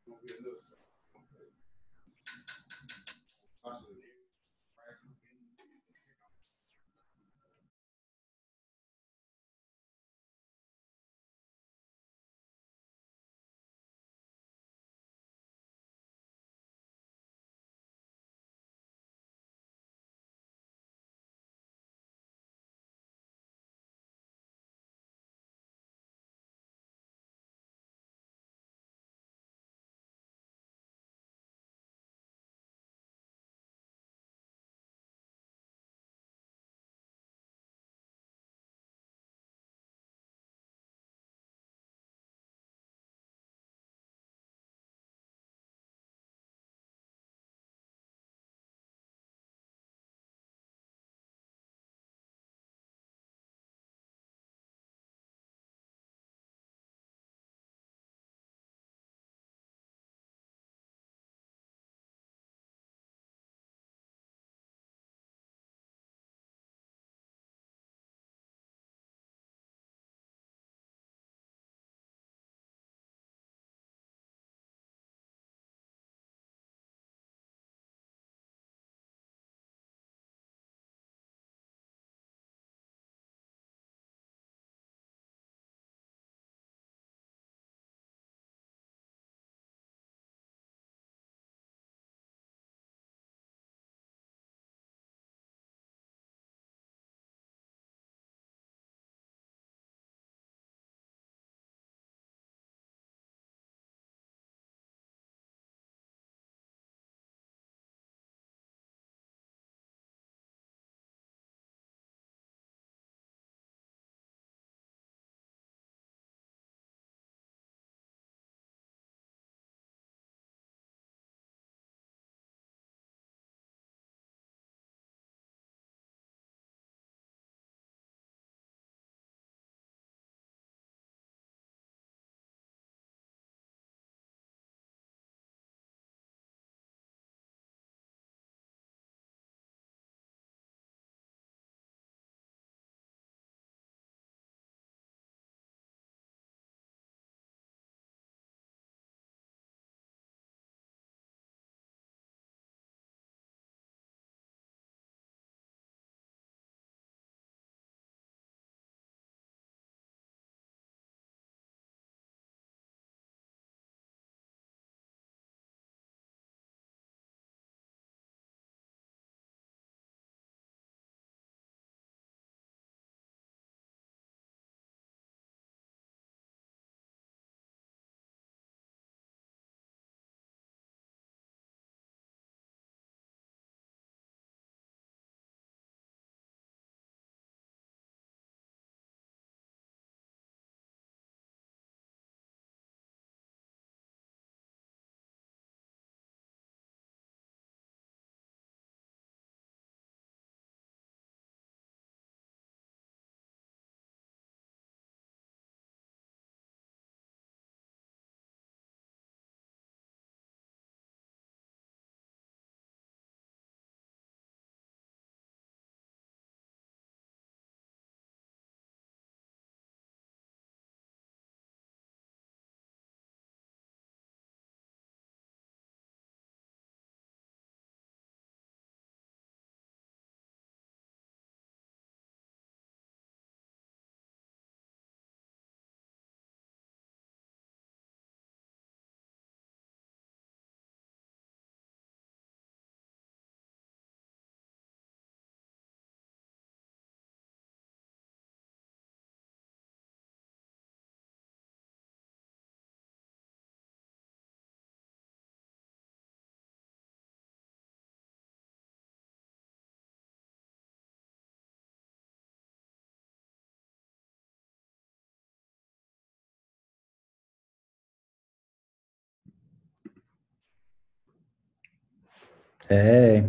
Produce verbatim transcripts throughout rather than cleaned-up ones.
Hey,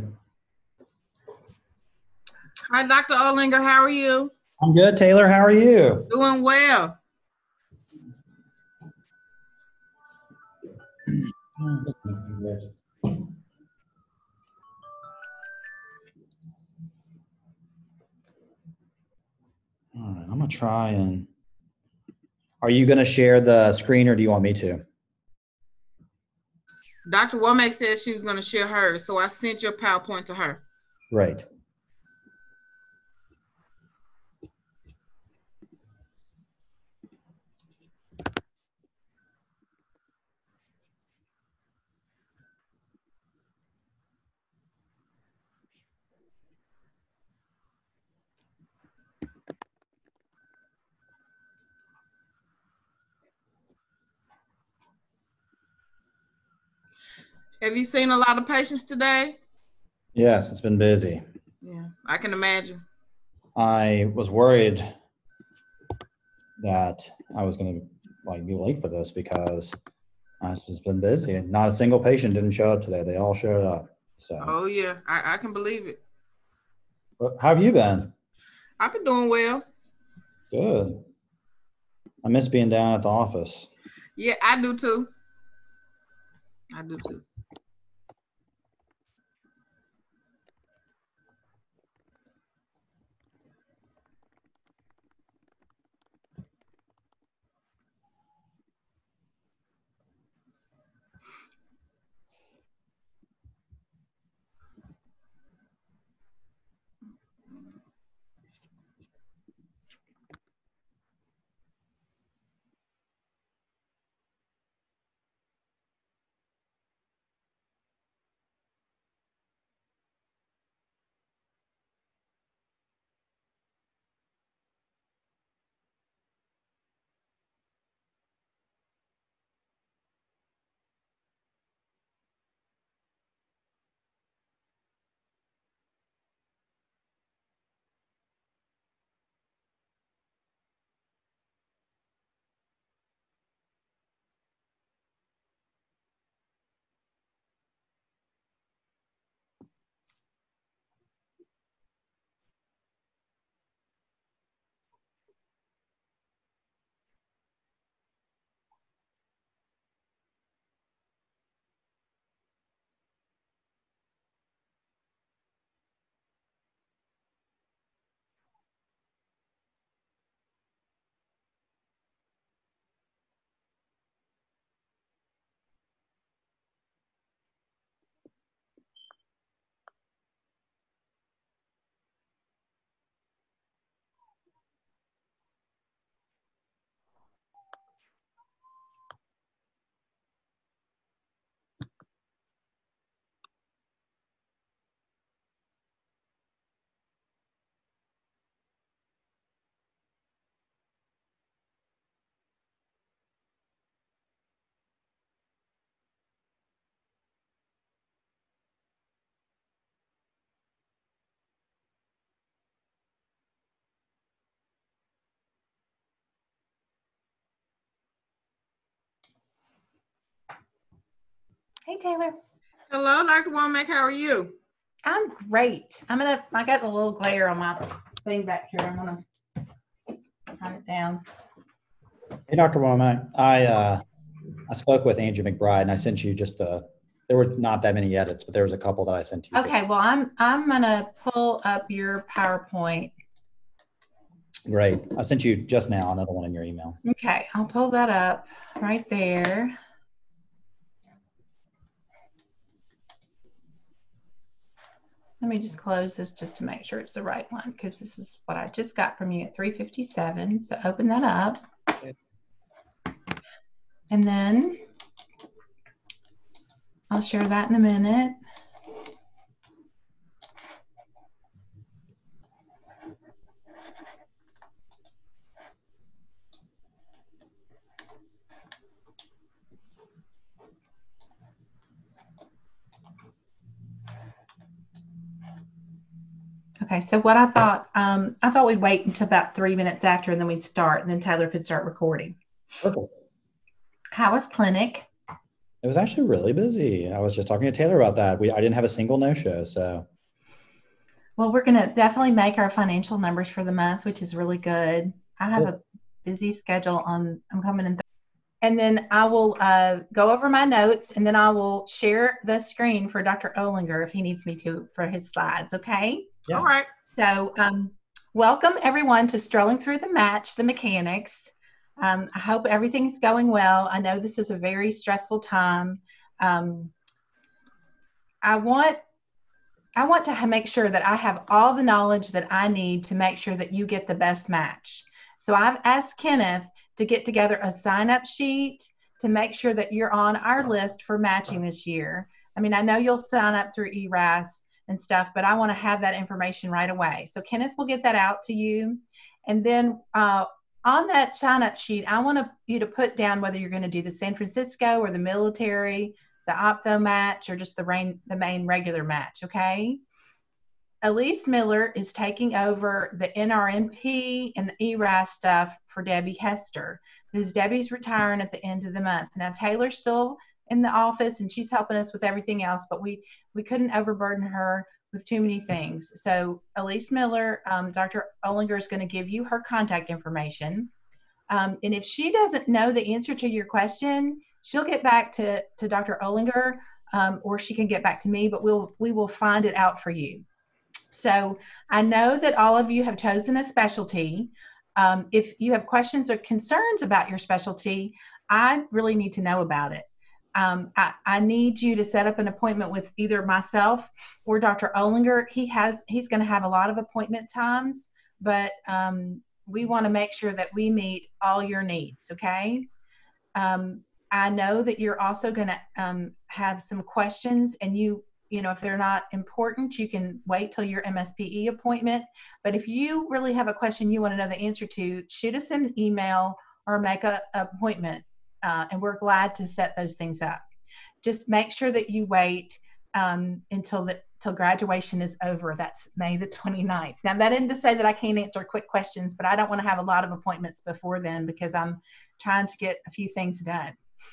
Hi, Doctor Olinger. How are you? I'm good. Taylor, how are you? Doing well. All right, I'm gonna try and. Are you gonna share the screen or do you want me to? Doctor Womack said she was going to share hers, so I sent your PowerPoint to her. Great. Have you seen a lot of patients today? Yes, it's been busy. Yeah, I can imagine. I was worried that I was going to like be late for this because I've just been busy, and not a single patient didn't show up today. They all showed up. So, Oh yeah, I, I can believe it. but how have you been? I've been doing well. Good. I miss being down at the office. Yeah, I do too. I do too. Hey, Taylor. Hello, Doctor Womack. How are you? I'm great. I'm gonna, I got the little glare on my thing back here. I'm gonna turn it down. Hey, Doctor Womack. I uh, I spoke with Andrew McBride, and I sent you just the. There were not that many edits, but there was a couple that I sent to you. Okay, well, I'm I'm gonna pull up your PowerPoint. Great. I sent you just now another one in your email. Okay, I'll pull that up right there. Let me just close this just to make sure it's the right one, because this is what I just got from you at three fifty-seven. So open that up. And then I'll share that in a minute. Okay, so what I thought, um, I thought we'd wait until about three minutes after, and then we'd start, and then Taylor could start recording. Perfect. How was clinic? It was actually really busy. I was just talking to Taylor about that. We I didn't have a single no-show, so. Well, we're going to definitely make our financial numbers for the month, which is really good. I have Cool. a busy schedule on, I'm coming in. Th and then I will uh, go over my notes, and then I will share the screen for Doctor Olinger if he needs me to for his slides, okay? Yeah. All right. So um, welcome everyone to Strolling Through the Match, the Mechanics. Um, I hope everything's going well. I know this is a very stressful time. Um, I want I want to make sure that I have all the knowledge that I need to make sure that you get the best match. So I've asked Kenneth to get together a sign-up sheet to make sure that you're on our list for matching this year. I mean, I know you'll sign up through E R A S and stuff, but I want to have that information right away. So Kenneth will get that out to you. And then uh, on that sign-up sheet, I want to, you to put down whether you're going to do the San Francisco or the military, the optho match, or just the, rain, the main regular match, okay? Elise Miller is taking over the N R M P and the E R A S stuff for Debbie Hester, because Debbie's retiring at the end of the month. Now, Taylor's still in the office, and she's helping us with everything else, but we, we couldn't overburden her with too many things. So Elise Miller, um, Doctor Olinger is going to give you her contact information. Um, and if she doesn't know the answer to your question, she'll get back to, to Doctor Olinger, um, or she can get back to me, but we'll, we will find it out for you. So I know that all of you have chosen a specialty. Um, if you have questions or concerns about your specialty, I really need to know about it. Um, I, I need you to set up an appointment with either myself or Doctor Olinger. He has, he's going to have a lot of appointment times, but um, we want to make sure that we meet all your needs, okay? Um, I know that you're also going to um, have some questions, and you, you know, if they're not important, you can wait till your M S P E appointment. But if you really have a question you want to know the answer to, shoot us an email or make an appointment, uh, and we're glad to set those things up. Just make sure that you wait um, until the till graduation is over. That's May the twenty-ninth. Now, that isn't to say that I can't answer quick questions, but I don't want to have a lot of appointments before then because I'm trying to get a few things done.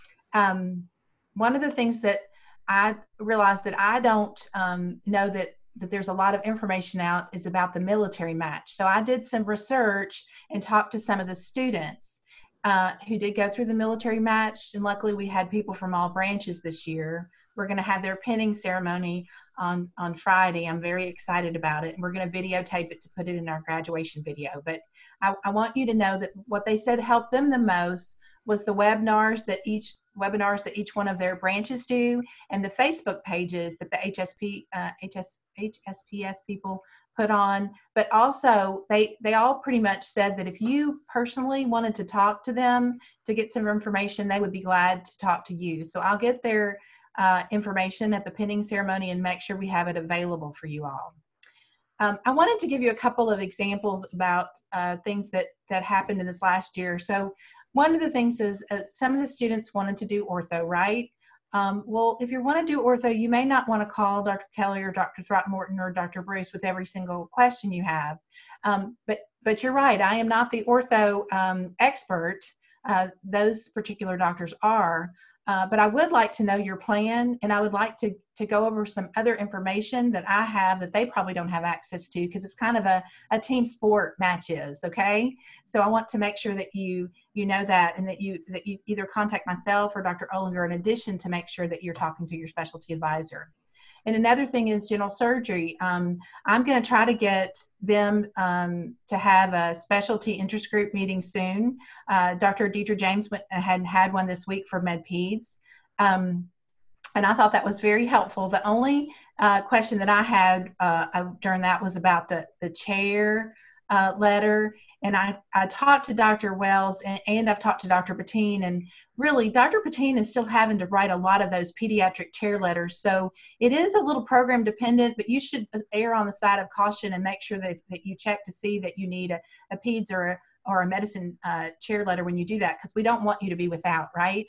Um, one of the things that I realized that I don't um, know that, that there's a lot of information out is about the military match. So I did some research and talked to some of the students uh, who did go through the military match. And luckily we had people from all branches this year. We're going to have their pinning ceremony on, on Friday. I'm very excited about it. And we're going to videotape it to put it in our graduation video. But I, I want you to know that what they said helped them the most was the webinars that each webinars that each one of their branches do, and the Facebook pages that the H S P, uh, H S, H S P S people put on. But also they, they all pretty much said that if you personally wanted to talk to them to get some information, they would be glad to talk to you. So I'll get their uh, information at the pinning ceremony and make sure we have it available for you all. Um, I wanted to give you a couple of examples about uh, things that, that happened in this last year. So one of the things is uh, some of the students wanted to do ortho, right? Um, well, if you want to do ortho, you may not want to call Doctor Kelly or Doctor Throckmorton or Doctor Bruce with every single question you have. Um, but, but you're right, I am not the ortho um, expert. Uh, those particular doctors are. Uh, but I would like to know your plan, and I would like to, to go over some other information that I have that they probably don't have access to, because it's kind of a, a team sport matches, okay? So I want to make sure that you you know that, and that you that you either contact myself or Doctor Olinger in addition to make sure that you're talking to your specialty advisor. And another thing is general surgery. Um, I'm going to try to get them um, to have a specialty interest group meeting soon. Uh, Doctor Deidre James went, had had one this week for MedPeds. Um, and I thought that was very helpful. The only uh, question that I had uh, during that was about the, the chair uh, letter. And I, I talked to Doctor Wells, and, and I've talked to Doctor Patine, and really Doctor Patine is still having to write a lot of those pediatric chair letters. So it is a little program dependent, but you should err on the side of caution and make sure that, that you check to see that you need a, a peds or a, or a medicine uh, chair letter when you do that, because we don't want you to be without, right?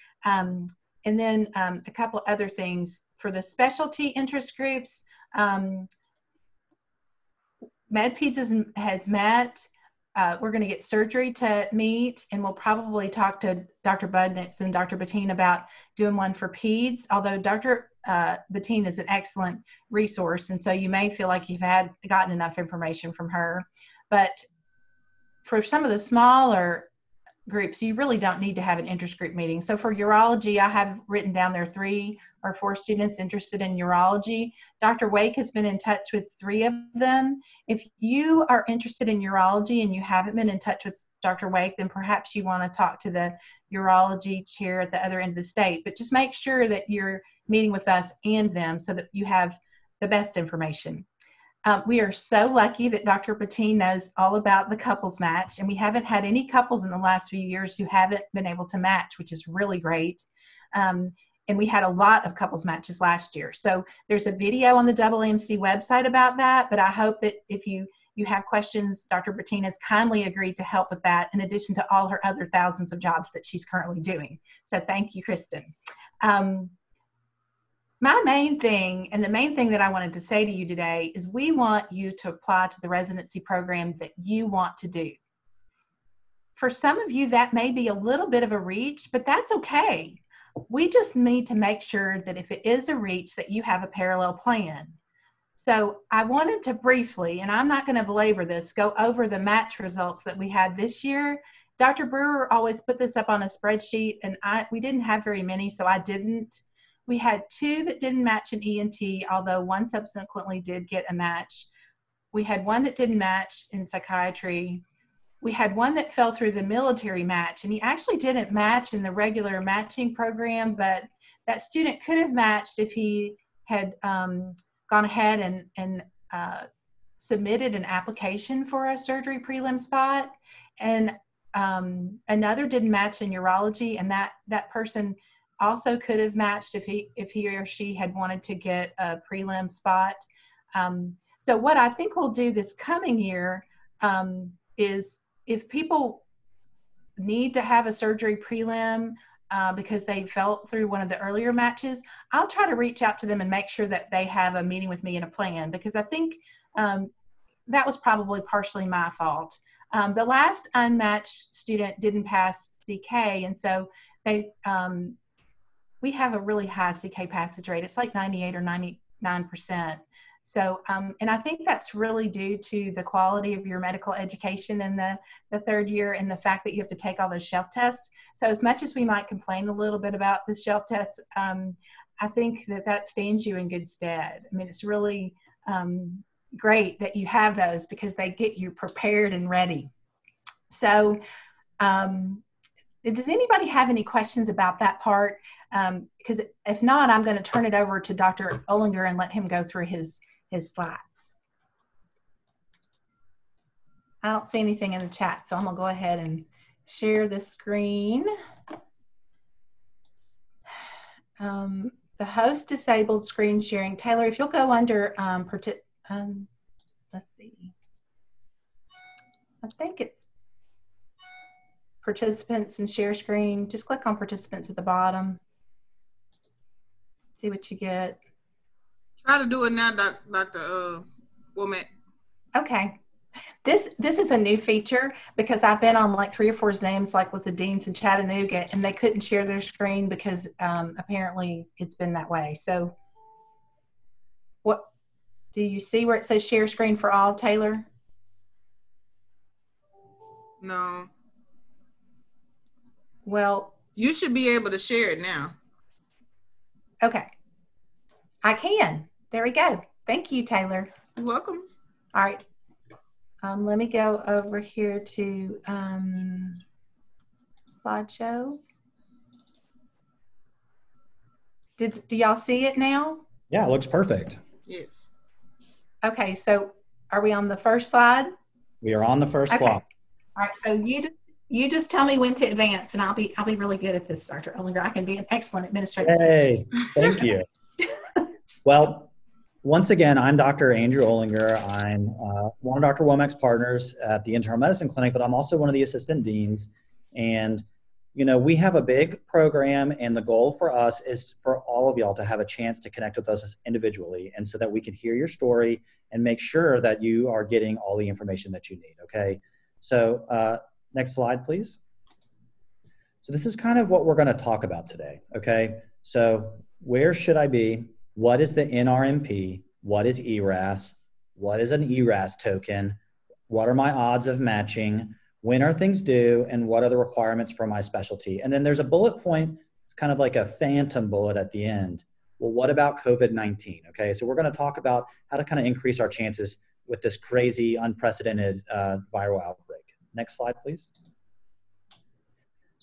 Um, and then um, a couple other things for the specialty interest groups. Um, MedPeds has, has met. Uh, we're going to get surgery to meet, and we'll probably talk to Doctor Budnitz and Doctor Bettine about doing one for peds, although Doctor Uh, Bettine is an excellent resource, and so you may feel like you've had gotten enough information from her. But for some of the smaller groups, you really don't need to have an interest group meeting. So for urology, I have written down there three or four students interested in urology. Doctor Wake has been in touch with three of them. If you are interested in urology and you haven't been in touch with Doctor Wake, then perhaps you want to talk to the urology chair at the other end of the state. But just make sure that you're meeting with us and them so that you have the best information. Um, we are so lucky that Doctor Patine knows all about the couples match, and we haven't had any couples in the last few years who haven't been able to match, which is really great. Um, and we had a lot of couples matches last year. So there's a video on the A A M C website about that, but I hope that if you, you have questions, Doctor Patine has kindly agreed to help with that in addition to all her other thousands of jobs that she's currently doing. So thank you, Kristen. Um, My main thing, and the main thing that I wanted to say to you today, is we want you to apply to the residency program that you want to do. For some of you, that may be a little bit of a reach, but that's okay. We just need to make sure that if it is a reach, that you have a parallel plan. So I wanted to briefly, and I'm not going to belabor this, go over the match results that we had this year. Doctor Brewer always put this up on a spreadsheet, and I we didn't have very many, so I didn't. We had two that didn't match in E N T, although one subsequently did get a match. We had one that didn't match in psychiatry. We had one that fell through the military match, and he actually didn't match in the regular matching program, but that student could have matched if he had um, gone ahead and, and uh, submitted an application for a surgery prelim spot. And um, another didn't match in urology, and that, that person also could have matched if he if he or she had wanted to get a prelim spot. Um, so what I think we'll do this coming year um, is if people need to have a surgery prelim uh, because they fell through one of the earlier matches, I'll try to reach out to them and make sure that they have a meeting with me and a plan, because I think um, that was probably partially my fault. Um, the last unmatched student didn't pass C K, and so they um, we have a really high C K passage rate. It's like ninety-eight or ninety-nine percent. So, um, and I think that's really due to the quality of your medical education in the, the third year and the fact that you have to take all those shelf tests. So as much as we might complain a little bit about the shelf tests, um, I think that that stands you in good stead. I mean, it's really um, great that you have those because they get you prepared and ready. So, um, does anybody have any questions about that part? Um, because if not, I'm going to turn it over to Doctor Olinger and let him go through his, his slides. I don't see anything in the chat, so I'm going to go ahead and share the screen. Um, the host disabled screen sharing. Taylor, if you'll go under, um, um, let's see. I think it's participants and share screen. Just click on participants at the bottom. See what you get. Try to do it now, doc, Doctor Uh, Womack. Okay. This this is a new feature because I've been on like three or four Zooms, like with the deans in Chattanooga, and they couldn't share their screen because um, apparently it's been that way. So, what do you see where it says share screen for all, Taylor? No. Well, you should be able to share it now. Okay. I can. There we go. Thank you, Taylor. You're welcome. All right. Um, let me go over here to um, slideshow. Did, do y'all see it now? Yeah, it looks perfect. Yes. Okay, so are we on the first slide? We are on the first okay. slide. All right, so you just, you just tell me when to advance, and I'll be I'll be really good at this, Doctor Olinger. I can be an excellent administrator. Hey, thank you. Well, once again, I'm Doctor Andrew Olinger. I'm uh, one of Doctor Womack's partners at the Internal Medicine Clinic, but I'm also one of the assistant deans. And, you know, we have a big program, and the goal for us is for all of y'all to have a chance to connect with us individually, and so that we can hear your story and make sure that you are getting all the information that you need, okay? So uh, next slide, please. So this is kind of what we're going to talk about today, okay? So where should I be? What is the N R M P? What is E R A S? What is an E R A S token? What are my odds of matching? When are things due? And what are the requirements for my specialty? And then there's a bullet point. It's kind of like a phantom bullet at the end. Well, what about COVID nineteen? Okay, so we're going to talk about how to kind of increase our chances with this crazy, unprecedented uh, viral outbreak. Next slide, please.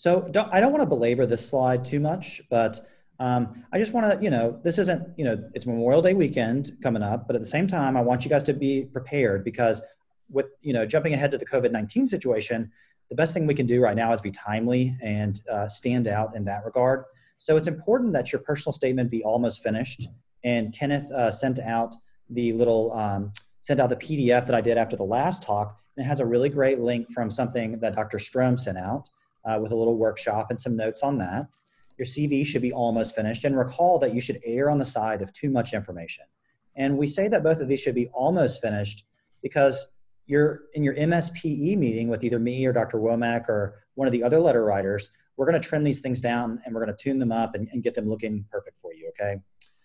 So don't, I don't want to belabor this slide too much, but um, I just want to, you know, this isn't, you know, it's Memorial Day weekend coming up, but at the same time, I want you guys to be prepared because with, you know, jumping ahead to the COVID nineteen situation, the best thing we can do right now is be timely and uh, stand out in that regard. So it's important that your personal statement be almost finished. And Kenneth uh, sent out the little, um, sent out the P D F that I did after the last talk. And it has a really great link from something that Doctor Strom sent out uh, with a little workshop and some notes on that. Your C V should be almost finished. And recall that you should err on the side of too much information. And we say that both of these should be almost finished because you're in your M S P E meeting with either me or Doctor Womack or one of the other letter writers. We're going to trim these things down and we're going to tune them up and, and get them looking perfect for you, okay?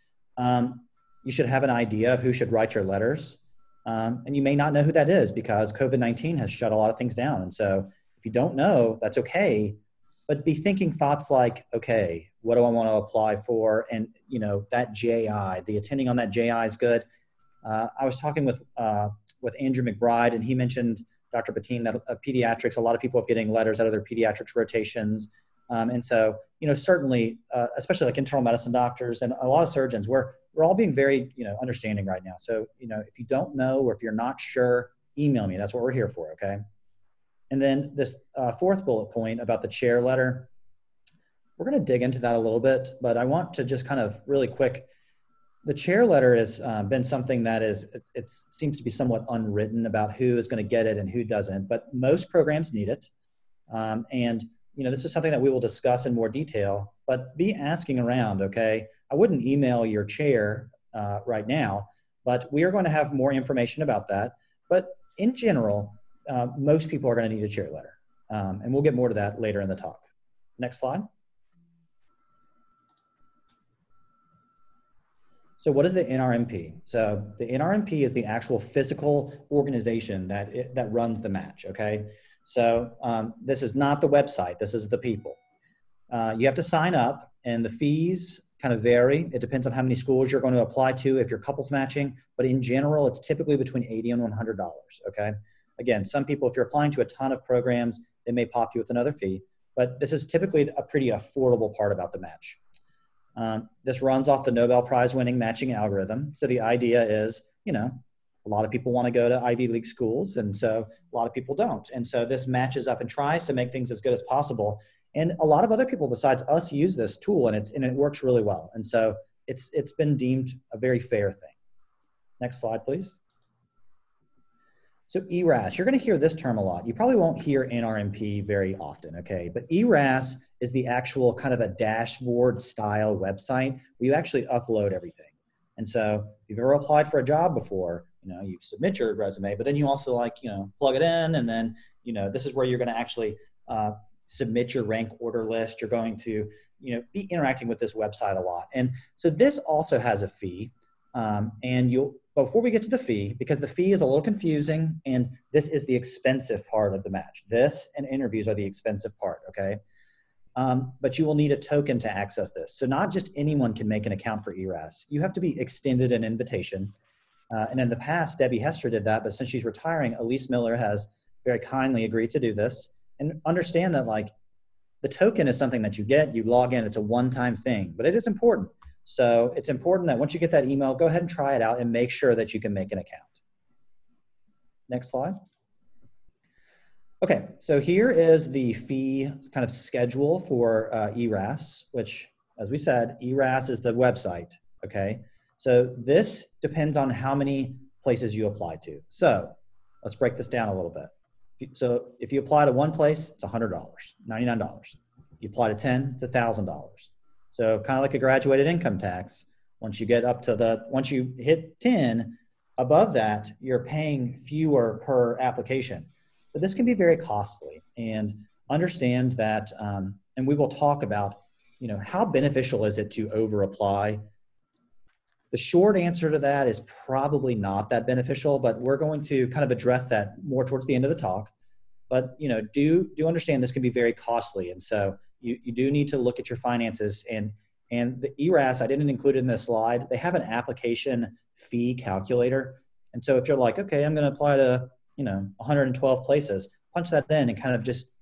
Um, you should have an idea of who should write your letters. Um, and you may not know who that is because COVID nineteen has shut a lot of things down. And so if you don't know, that's okay. But be thinking thoughts like, okay, what do I want to apply for? And, you know, that J I, the attending on that J I is good. Uh, I was talking with uh, with Andrew McBride, and he mentioned, Doctor Patine, that uh, pediatrics, a lot of people are getting letters out of their pediatrics rotations. Um, and so, you know, certainly, uh, especially like internal medicine doctors and a lot of surgeons, we're, we're all being very, you know, understanding right now. So, you know, if you don't know or if you're not sure, email me. That's what we're here for, okay? And then this uh, fourth bullet point about the chair letter, we're going to dig into that a little bit, but I want to just kind of really quick. The chair letter has uh, been something that is, it it's, seems to be somewhat unwritten about who is going to get it and who doesn't, but most programs need it. Um, and, you know, this is something that we will discuss in more detail, but be asking around, okay? I wouldn't email your chair uh, right now, but we are going to have more information about that. But in general, uh, most people are going to need a chair letter. Um, and we'll get more to that later in the talk. Next slide. So what is the N R M P? So the N R M P is the actual physical organization that, it, that runs the match, okay? So um, this is not the website, this is the people. Uh, you have to sign up and the fees kind of vary. It depends on how many schools you're going to apply to if you're couples matching, but in general, it's typically between eighty and one hundred dollars, okay? Again, some people, if you're applying to a ton of programs, they may pop you with another fee, but this is typically a pretty affordable part about the match. Um, this runs off the Nobel Prize winning matching algorithm. So the idea is, you know, a lot of people want to go to Ivy League schools, and so a lot of people don't. And so this matches up and tries to make things as good as possible. And a lot of other people besides us use this tool, and it's and it works really well. And so it's it's been deemed a very fair thing. Next slide, please. So E R A S, you're going to hear this term a lot. You probably won't hear N R M P very often, okay? But E R A S is the actual kind of a dashboard style website where you actually upload everything. And so if you've ever applied for a job before, you know, you submit your resume, but then you also like, you know, plug it in, and then, you know, this is where you're going to actually uh, submit your rank order list. You're going to, you know, be interacting with this website a lot. And so this also has a fee. Um, and you'll, before we get to the fee, because the fee is a little confusing, and this is the expensive part of the match. This and interviews are the expensive part, okay? Um, but you will need a token to access this. So not just anyone can make an account for E R A S. You have to be extended an invitation. Uh, and in the past, Debbie Hester did that, but since she's retiring, Elise Miller has very kindly agreed to do this. And understand that, like, the token is something that you get, you log in, it's a one-time thing, but it is important. So it's important that once you get that email, go ahead and try it out and make sure that you can make an account. Next slide. Okay, so here is the fee kind of schedule for uh, E R A S, which, as we said, E R A S is the website, okay? So this depends on how many places you apply to. So let's break this down a little bit. So if you apply to one place, it's one hundred dollars, ninety-nine dollars. If you apply to ten, it's one thousand dollars. So kind of like a graduated income tax. Once you get up to the, once you hit ten, above that, you're paying fewer per application. But this can be very costly, and understand that, um, and we will talk about, you know, how beneficial is it to over apply? The short answer to that is probably not that beneficial, but we're going to kind of address that more towards the end of the talk. But, you know, do, do understand this can be very costly. And so you, you do need to look at your finances, and, and the E R A S, I didn't include it in this slide. They have an application fee calculator. And so if you're like, okay, I'm going to apply to, you know, one hundred twelve places, punch that in and kind of just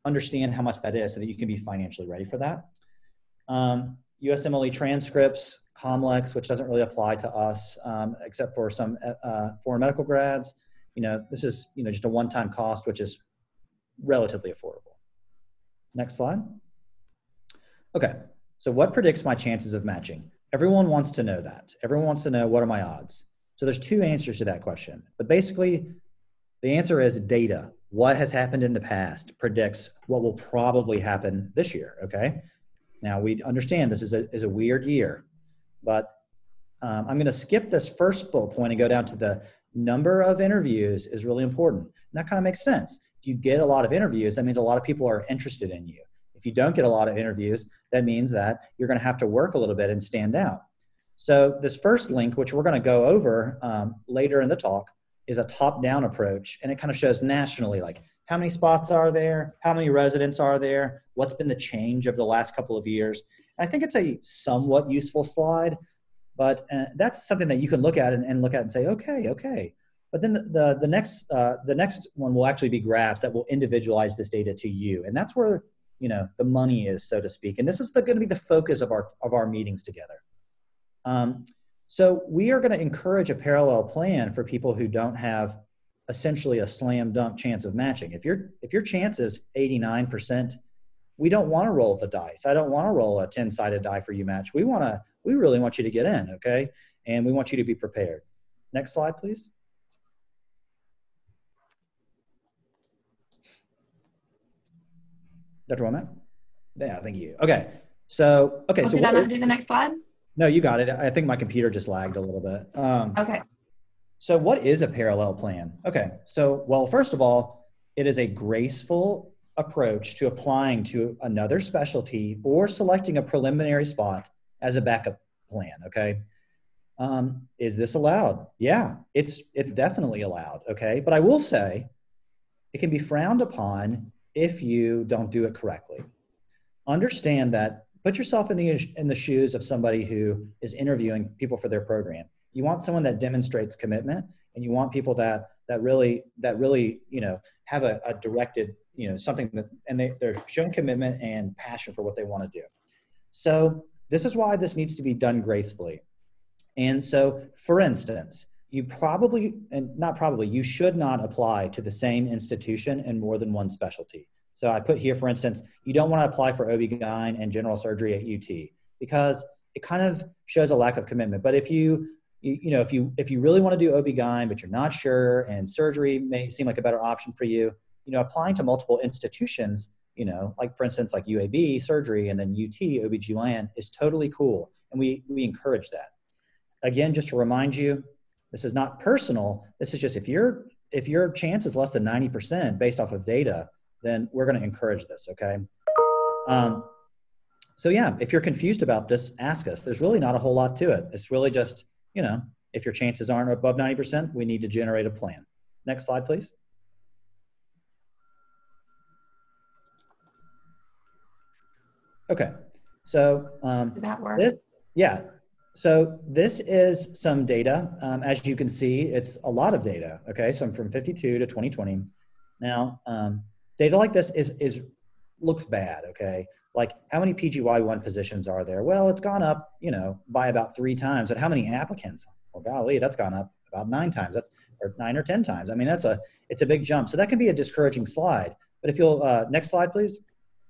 understand how much that is so that you can be financially ready for that. Um, U S M L E transcripts, COMLEX, which doesn't really apply to us um, except for some uh, foreign medical grads. You know, this is, you know, just a one-time cost, which is relatively affordable. Next slide. Okay, so what predicts my chances of matching? Everyone wants to know that. Everyone wants to know, what are my odds? So there's two answers to that question. But basically, the answer is data. What has happened in the past predicts what will probably happen this year, okay? Now, we understand this is a, is a weird year, but um, I'm gonna skip this first bullet point and go down to the number of interviews is really important. And that kind of makes sense. If you get a lot of interviews, that means a lot of people are interested in you. If you don't get a lot of interviews, that means that you're gonna have to work a little bit and stand out. So this first link, which we're gonna go over um, later in the talk, is a top-down approach, and it kind of shows nationally, like how many spots are there, how many residents are there, what's been the change of the last couple of years. And I think it's a somewhat useful slide, but uh, that's something that you can look at and, and look at and say, okay, okay. But then the, the, the, next, uh, the next one will actually be graphs that will individualize this data to you. And that's where, you know, the money is, so to speak. And this is going to be the focus of our, of our meetings together. Um, so we are going to encourage a parallel plan for people who don't have essentially a slam dunk chance of matching. If your, if your chance is eighty-nine percent, we don't want to roll the dice. I don't want to roll a ten sided die for you match. We want to, we really want you to get in, okay? And we want you to be prepared. Next slide, please. Doctor Womack? Yeah, thank you. Okay, so, okay. Oh, so did I not do the next slide? No, you got it. I think my computer just lagged a little bit. Um, okay. So what is a parallel plan? Okay, so, well, first of all, it is a graceful approach to applying to another specialty or selecting a preliminary spot as a backup plan, okay? Um, is this allowed? Yeah, it's, it's definitely allowed, okay? But I will say it can be frowned upon if you don't do it correctly. Understand that, put yourself in the, in the shoes of somebody who is interviewing people for their program. You want someone that demonstrates commitment, and you want people that, that really, that really, you know, have a, a directed, you know, something that, and they, they're showing commitment and passion for what they want to do. So this is why this needs to be done gracefully. And so, for instance, you probably, and not probably, you should not apply to the same institution in more than one specialty. So I put here, for instance, you don't want to apply for O B G Y N and general surgery at U T because it kind of shows a lack of commitment. But if you, you, you know, if you, if you really want to do O B G Y N, but you're not sure, and surgery may seem like a better option for you, you know, applying to multiple institutions, you know, like for instance, like U A B surgery and then U T O B G Y N is totally cool. And we, we encourage that. Again, just to remind you, this is not personal. This is just if your, if your chance is less than ninety percent based off of data, then we're going to encourage this, okay? Um, so yeah, if you're confused about this, ask us. There's really not a whole lot to it. It's really just, you know, if your chances aren't above ninety percent, we need to generate a plan. Next slide, please. Okay, so um, Did that work? This, yeah, so this is some data. Um, as you can see, it's a lot of data, okay? So I'm from fifty-two to twenty twenty. Now, um, data like this is, is looks bad, okay? Like how many P G Y one positions are there? Well, it's gone up, you know, by about three times. But how many applicants? Well, golly, that's gone up about nine times. That's or nine or ten times. I mean, that's a, it's a big jump. So that can be a discouraging slide. But if you'll, uh, next slide, please.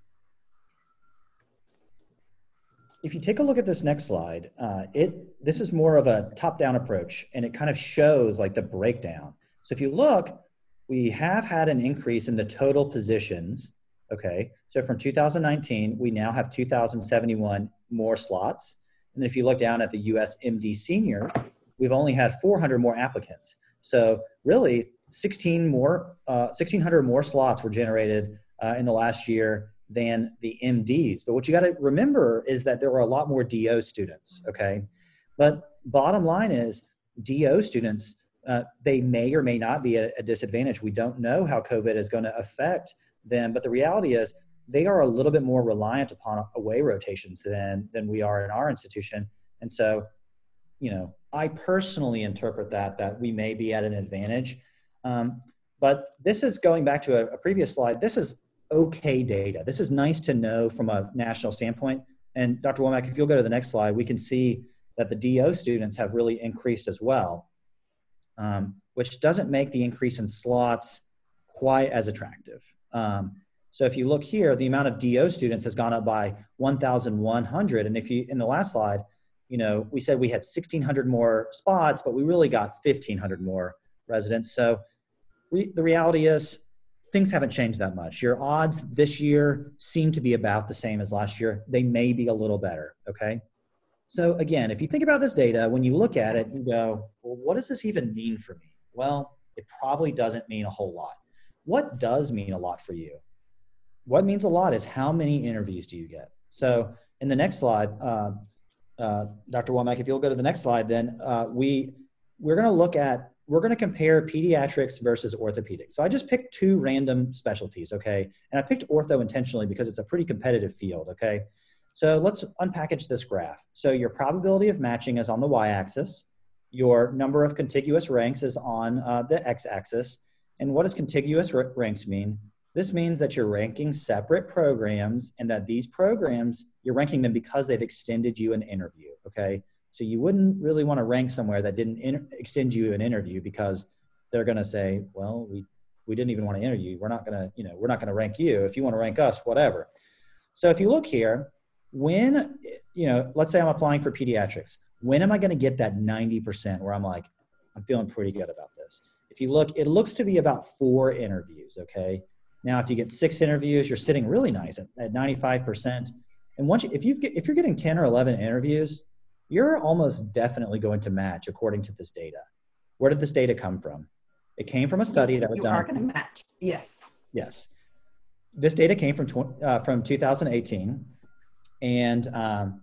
If you take a look at this next slide, uh, it, this is more of a top-down approach, and it kind of shows like the breakdown. So if you look, we have had an increase in the total positions, okay? So from two thousand nineteen, we now have two thousand seventy-one more slots. And if you look down at the U S M D senior, we've only had four hundred more applicants. So really, sixteen more, uh, sixteen hundred more slots were generated uh, in the last year than the M Ds. But what you got to remember is that there were a lot more D O students, okay? But bottom line is D O students, uh, they may or may not be at a disadvantage. We don't know how COVID is going to affect them, but the reality is they are a little bit more reliant upon away rotations than, than we are in our institution. And so, you know, I personally interpret that, that we may be at an advantage. Um, but this is going back to a, a previous slide. This is okay data. This is nice to know from a national standpoint. And Doctor Womack, if you'll go to the next slide, we can see that the D O students have really increased as well, um, which doesn't make the increase in slots quite as attractive. Um, so if you look here, the amount of D O students has gone up by one thousand one hundred. And if you, in the last slide, you know, we said we had sixteen hundred more spots, but we really got fifteen hundred more residents. So re the reality is things haven't changed that much. Your odds this year seem to be about the same as last year. They may be a little better, okay? So again, if you think about this data, when you look at it, you go, well, what does this even mean for me? Well, it probably doesn't mean a whole lot. What does mean a lot for you? What means a lot is how many interviews do you get? So in the next slide, uh, uh, Doctor Womack, if you'll go to the next slide, then uh, we, we're gonna look at, we're gonna compare pediatrics versus orthopedics. So I just picked two random specialties, okay? And I picked ortho intentionally because it's a pretty competitive field, okay? So let's unpackage this graph. So your probability of matching is on the y-axis. Your number of contiguous ranks is on uh, the x-axis. And what does contiguous ranks mean? This means that you're ranking separate programs and that these programs, you're ranking them because they've extended you an interview, okay? So you wouldn't really want to rank somewhere that didn't extend you an interview because they're going to say, well, we, we didn't even want to interview you. We're not going to, you know, we're not going to rank you. If you want to rank us, whatever. So if you look here, when, you know, let's say I'm applying for pediatrics, when am I going to get that ninety percent where I'm like, I'm feeling pretty good about this? If you look, it looks to be about four interviews, okay? Now, if you get six interviews, you're sitting really nice at, at ninety-five percent. And once you, if, you've, if you're getting ten or eleven interviews, you're almost definitely going to match according to this data. Where did this data come from? It came from a study that was you done. You are going to match, yes. Yes. This data came from, uh, from two thousand eighteen. And um,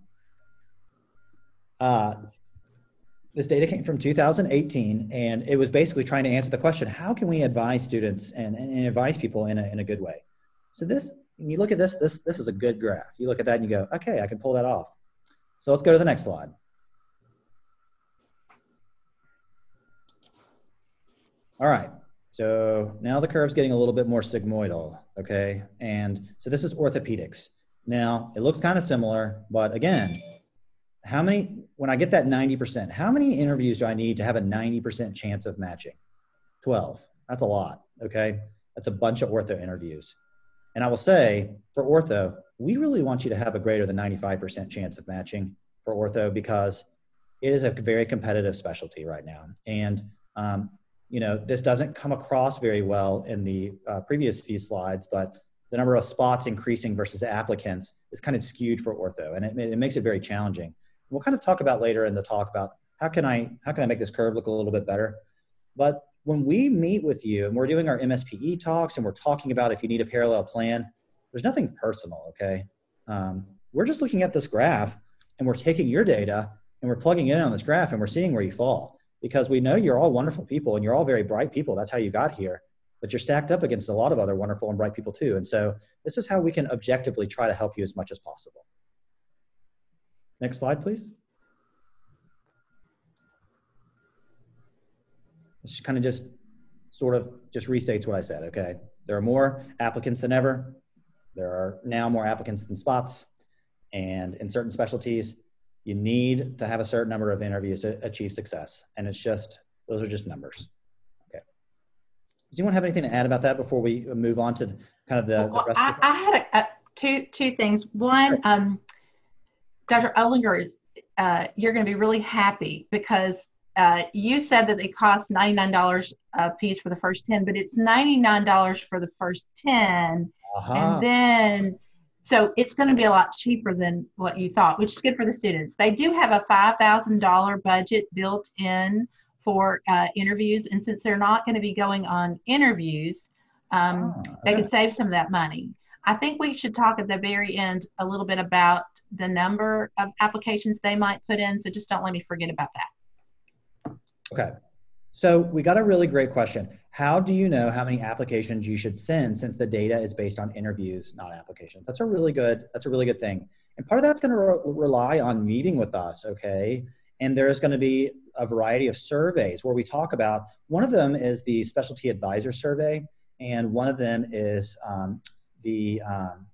uh, this data came from two thousand eighteen, and it was basically trying to answer the question, how can we advise students and, and advise people in a, in a good way? So this, when you look at this, this, this is a good graph. You look at that and you go, okay, I can pull that off. So let's go to the next slide. All right, so now the curve's getting a little bit more sigmoidal, okay? And so this is orthopedics. Now, it looks kind of similar, but again, how many, when I get that ninety percent, how many interviews do I need to have a ninety percent chance of matching? twelve, that's a lot, okay? That's a bunch of ortho interviews. And I will say, for ortho, we really want you to have a greater than ninety-five percent chance of matching for ortho because it is a very competitive specialty right now. And, um, you know, this doesn't come across very well in the uh, previous few slides, but the number of spots increasing versus applicants is kind of skewed for ortho, and it, it makes it very challenging. We'll kind of talk about later in the talk about how can I, how can I make this curve look a little bit better. But when we meet with you and we're doing our M S P E talks and we're talking about if you need a parallel plan, there's nothing personal, okay? Um, we're just looking at this graph and we're taking your data and we're plugging it in on this graph and we're seeing where you fall because we know you're all wonderful people and you're all very bright people. That's how you got here. But you're stacked up against a lot of other wonderful and bright people too. And so this is how we can objectively try to help you as much as possible. Next slide, please. This kind of just sort of just restates what I said, okay? There are more applicants than ever. There are now more applicants than spots. And in certain specialties, you need to have a certain number of interviews to achieve success. And it's just, those are just numbers. Does anyone have anything to add about that before we move on to kind of the, well, the rest I, of the I had a, a, two two things. One, um, Doctor Olinger, uh, you're going to be really happy because uh, you said that they cost ninety-nine dollars a piece for the first ten, but it's ninety-nine dollars for the first ten. Uh-huh. And then, so it's going to be a lot cheaper than what you thought, which is good for the students. They do have a five thousand dollar budget built in for uh, interviews. And since they're not going to be going on interviews, um, oh, okay. they could save some of that money. I think we should talk at the very end a little bit about the number of applications they might put in. So just don't let me forget about that. Okay. So we got a really great question. How do you know how many applications you should send since the data is based on interviews, not applications? That's a really good, that's a really good thing. And part of that's going to re rely on meeting with us, okay? And there's going to be a variety of surveys where we talk about, one of them is the Specialty Advisor Survey, and one of them is um, the, um,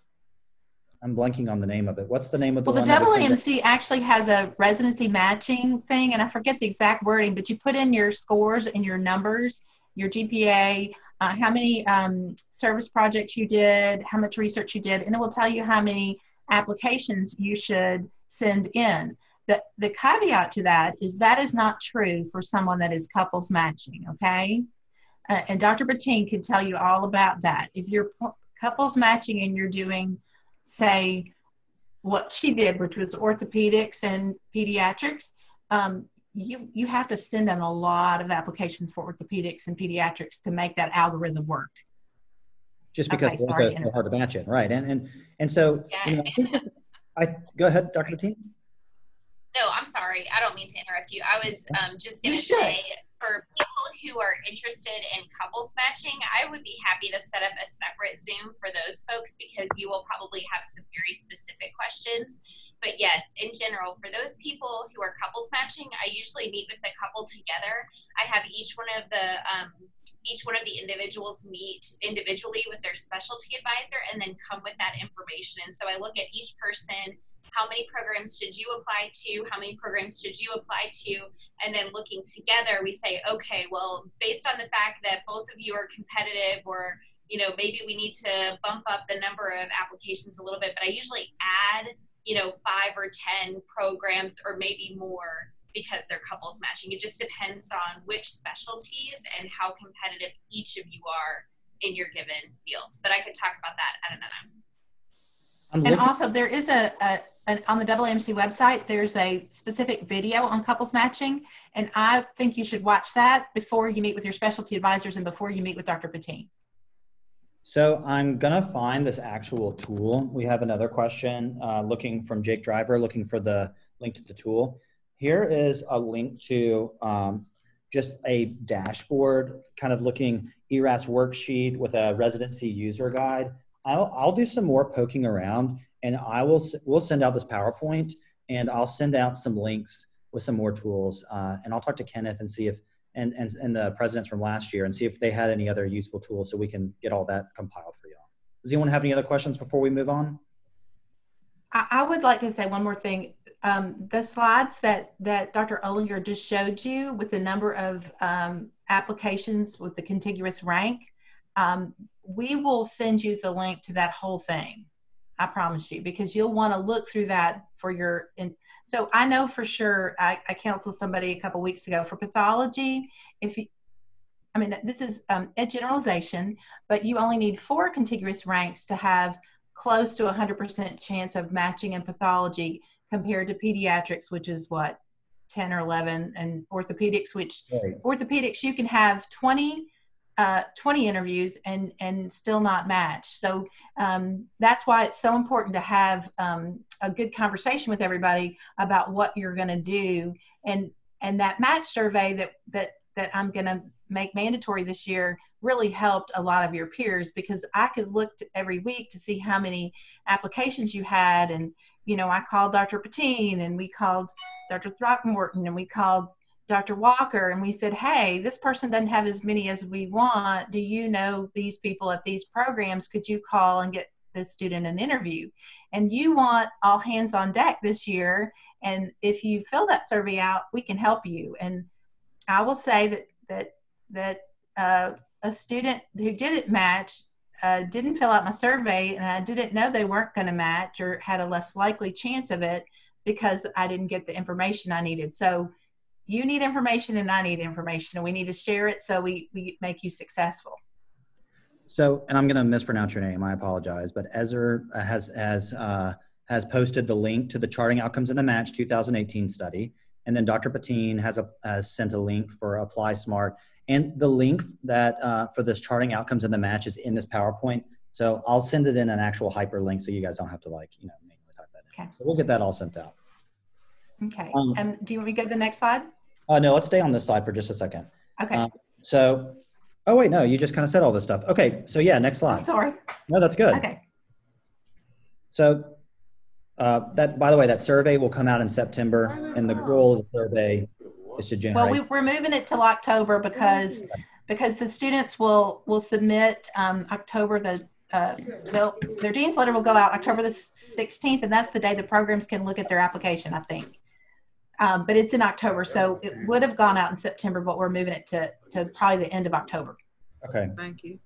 I'm blanking on the name of it. What's the name of the Well, the one that we W send M C actually has a residency matching thing, and I forget the exact wording, but you put in your scores and your numbers, your G P A, uh, how many um, service projects you did, how much research you did, and it will tell you how many applications you should send in. The, the caveat to that is that is not true for someone that is couples matching, okay? Uh, and Doctor Bertine can tell you all about that. If you're couples matching and you're doing, say, what she did, which was orthopedics and pediatrics, um, you, you have to send in a lot of applications for orthopedics and pediatrics to make that algorithm work. Just because Okay, it's sorry. so hard to match it, right? And and and so, Yeah. you know, I think this. I go ahead, Doctor Bertine. No, I'm sorry. I don't mean to interrupt you. I was um, just going You to should. say, for people who are interested in couples matching, I would be happy to set up a separate Zoom for those folks, because you will probably have some very specific questions. But yes, in general, for those people who are couples matching, I usually meet with the couple together. I have each one of the um, each one of the individuals meet individually with their specialty advisor and then come with that information. And so I look at each person. How many programs should you apply to? How many programs should you apply to? And then looking together, we say, okay, well, based on the fact that both of you are competitive, or, you know, maybe we need to bump up the number of applications a little bit, but I usually add, you know, five or ten programs or maybe more, because they're couples matching. It just depends on which specialties and how competitive each of you are in your given fields. But I could talk about that at another time. I'm And looking- also there is a, a an, on the W M C website, there's a specific video on couples matching. And I think you should watch that before you meet with your specialty advisors and before you meet with Doctor Bertine. So I'm gonna find this actual tool. We have another question uh, looking from Jake Driver, looking for the link to the tool. Here is a link to um, just a dashboard, kind of looking E R A S worksheet with a residency user guide. I'll, I'll do some more poking around, and I will we'll send out this PowerPoint, and I'll send out some links with some more tools, uh, and I'll talk to Kenneth and see if and, and and the presidents from last year and see if they had any other useful tools so we can get all that compiled for y'all. Does anyone have any other questions before we move on? I, I would like to say one more thing. Um, the slides that that Doctor Olinger just showed you with the number of um, applications with the contiguous rank, um, we will send you the link to that whole thing. I promise you, because you'll want to look through that for your, in, so I know for sure, I, I counseled somebody a couple weeks ago for pathology. If you, I mean, this is um, a generalization, but you only need four contiguous ranks to have close to a one hundred percent chance of matching in pathology, compared to pediatrics, which is what, ten or eleven, and orthopedics, which Right. orthopedics, you can have twenty uh, twenty interviews and, and still not match. So um, that's why it's so important to have um, a good conversation with everybody about what you're going to do. And, and that match survey that, that, that I'm going to make mandatory this year really helped a lot of your peers, because I could look to every week to see how many applications you had. And, you know, I called Doctor Bertine, and we called Doctor Throckmorton, and we called Doctor Walker, and we said, hey, this person doesn't have as many as we want. Do you know these people at these programs? Could you call and get this student an interview? And you want all hands on deck this year. And if you fill that survey out, we can help you. And I will say that, that, that uh, a student who didn't match uh, didn't fill out my survey, and I didn't know they weren't going to match or had a less likely chance of it because I didn't get the information I needed. So you need information and I need information, and we need to share it so we, we make you successful. So, and I'm going to mispronounce your name. I apologize, but Ezer has has uh, has posted the link to the Charting Outcomes in the Match two thousand eighteen study, and then Doctor Bertine has a has sent a link for Apply Smart, and the link that uh, for this Charting Outcomes in the Match is in this PowerPoint. So I'll send it in an actual hyperlink so you guys don't have to like you know manually type that in. Okay. So we'll get that all sent out. Okay. Um, Um, do you want me to go to the next slide? Uh, no, let's stay on this slide for just a second. Okay. Um, so, oh wait, no, you just kind of said all this stuff. Okay, so yeah, next slide. I'm sorry. No, that's good. Okay. So uh, that, by the way, that survey will come out in September, and the goal of the survey is to generate. Well, we, we're moving it till October because because the students will will submit um, October the uh, they'll, their dean's letter will go out October the sixteenth, and that's the day the programs can look at their application, I think. Um, but it's in October, so it would have gone out in September, but we're moving it to, to probably the end of October. Okay. Thank you.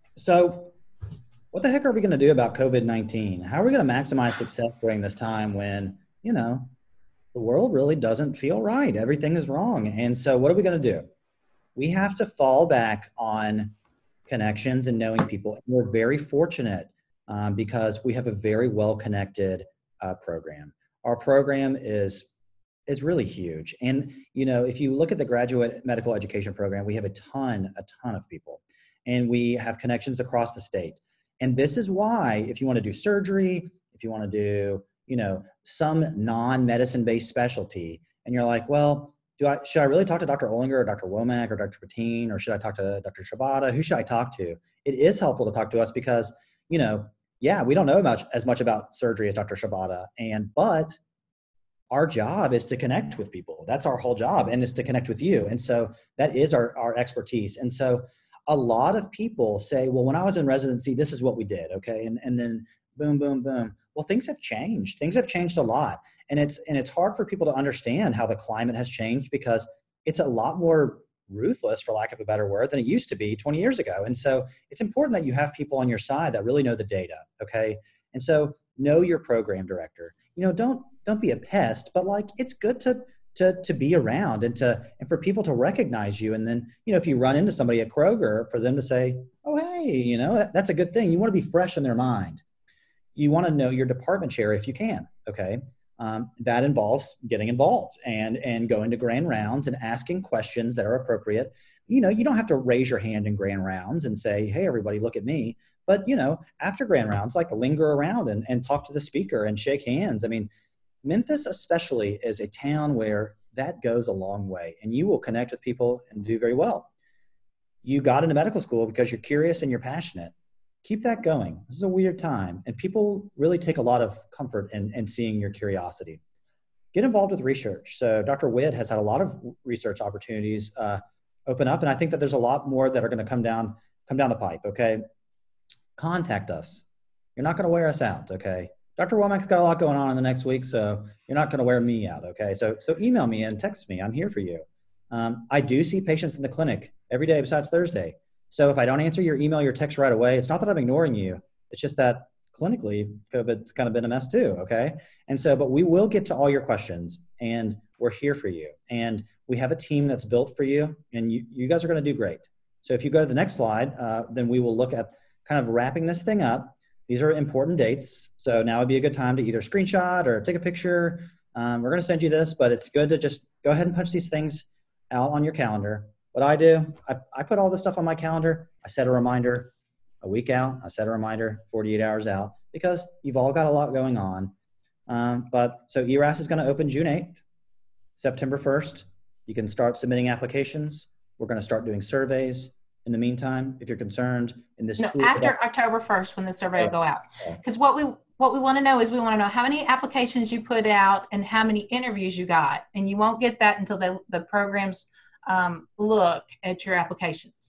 So what the heck are we going to do about COVID nineteen? How are we going to maximize success during this time when, you know, the world really doesn't feel right? Everything is wrong. And so what are we going to do? We have to fall back on connections and knowing people. And we're very fortunate um, because we have a very well-connected uh, program. Our program is is really huge. And, you know, if you look at the graduate medical education program, we have a ton, a ton of people, and we have connections across the state. And this is why, if you want to do surgery, if you want to do, you know, some non-medicine based specialty, and you're like, well, do I, should I really talk to Doctor Olinger or Doctor Womack or Doctor Patine, or should I talk to Doctor Shibata? Who should I talk to? It is helpful to talk to us because, you know, yeah, we don't know about as much about surgery as Doctor Shibata, and, but our job is to connect with people. That's our whole job, and is to connect with you. And so that is our, our expertise. And so a lot of people say, well, when I was in residency, this is what we did. Okay. And, and then boom, boom, boom. Well, things have changed. Things have changed a lot. And it's, and it's hard for people to understand how the climate has changed because it's a lot more ruthless, for lack of a better word, than it used to be twenty years ago. And so it's important that you have people on your side that really know the data. Okay. And so know your program director. You know, don't, don't be a pest, but like, it's good to, to, to be around and to, and for people to recognize you. And then, you know, if you run into somebody at Kroger, for them to say, oh, hey, you know, that, that's a good thing. You want to be fresh in their mind. You want to know your department chair if you can. Okay. Um, that involves getting involved and, and going to grand rounds and asking questions that are appropriate. You know, you don't have to raise your hand in grand rounds and say, hey, everybody, look at me. But, you know, after grand rounds, like linger around and, and talk to the speaker and shake hands. I mean, Memphis especially is a town where that goes a long way, and you will connect with people and do very well. You got into medical school because you're curious and you're passionate. Keep that going. This is a weird time, and people really take a lot of comfort in, in seeing your curiosity. Get involved with research. So Doctor Witt has had a lot of research opportunities uh, open up, and I think that there's a lot more that are going to come down, come down the pipe, okay? Contact us. You're not going to wear us out, okay? Doctor Womack's got a lot going on in the next week, so you're not going to wear me out, okay? So, so email me and text me. I'm here for you. Um, I do see patients in the clinic every day besides Thursday. So if I don't answer your email, your text right away, it's not that I'm ignoring you. It's just that clinically, COVID's kind of been a mess too, okay? And so, but we will get to all your questions, and we're here for you. And we have a team that's built for you, and you, you guys are going to do great. So if you go to the next slide, uh, then we will look at kind of wrapping this thing up. These are important dates. So now would be a good time to either screenshot or take a picture. Um, we're going to send you this, but it's good to just go ahead and punch these things out on your calendar. What I do, I, I put all this stuff on my calendar. I set a reminder a week out. I set a reminder forty-eight hours out because you've all got a lot going on. Um, but so E R A S is going to open June eighth, September first. You can start submitting applications. We're going to start doing surveys. In the meantime, if you're concerned in this no, tool, after October first, when the survey will go out, because what we what we want to know is we want to know how many applications you put out and how many interviews you got, and you won't get that until the the programs um, look at your applications.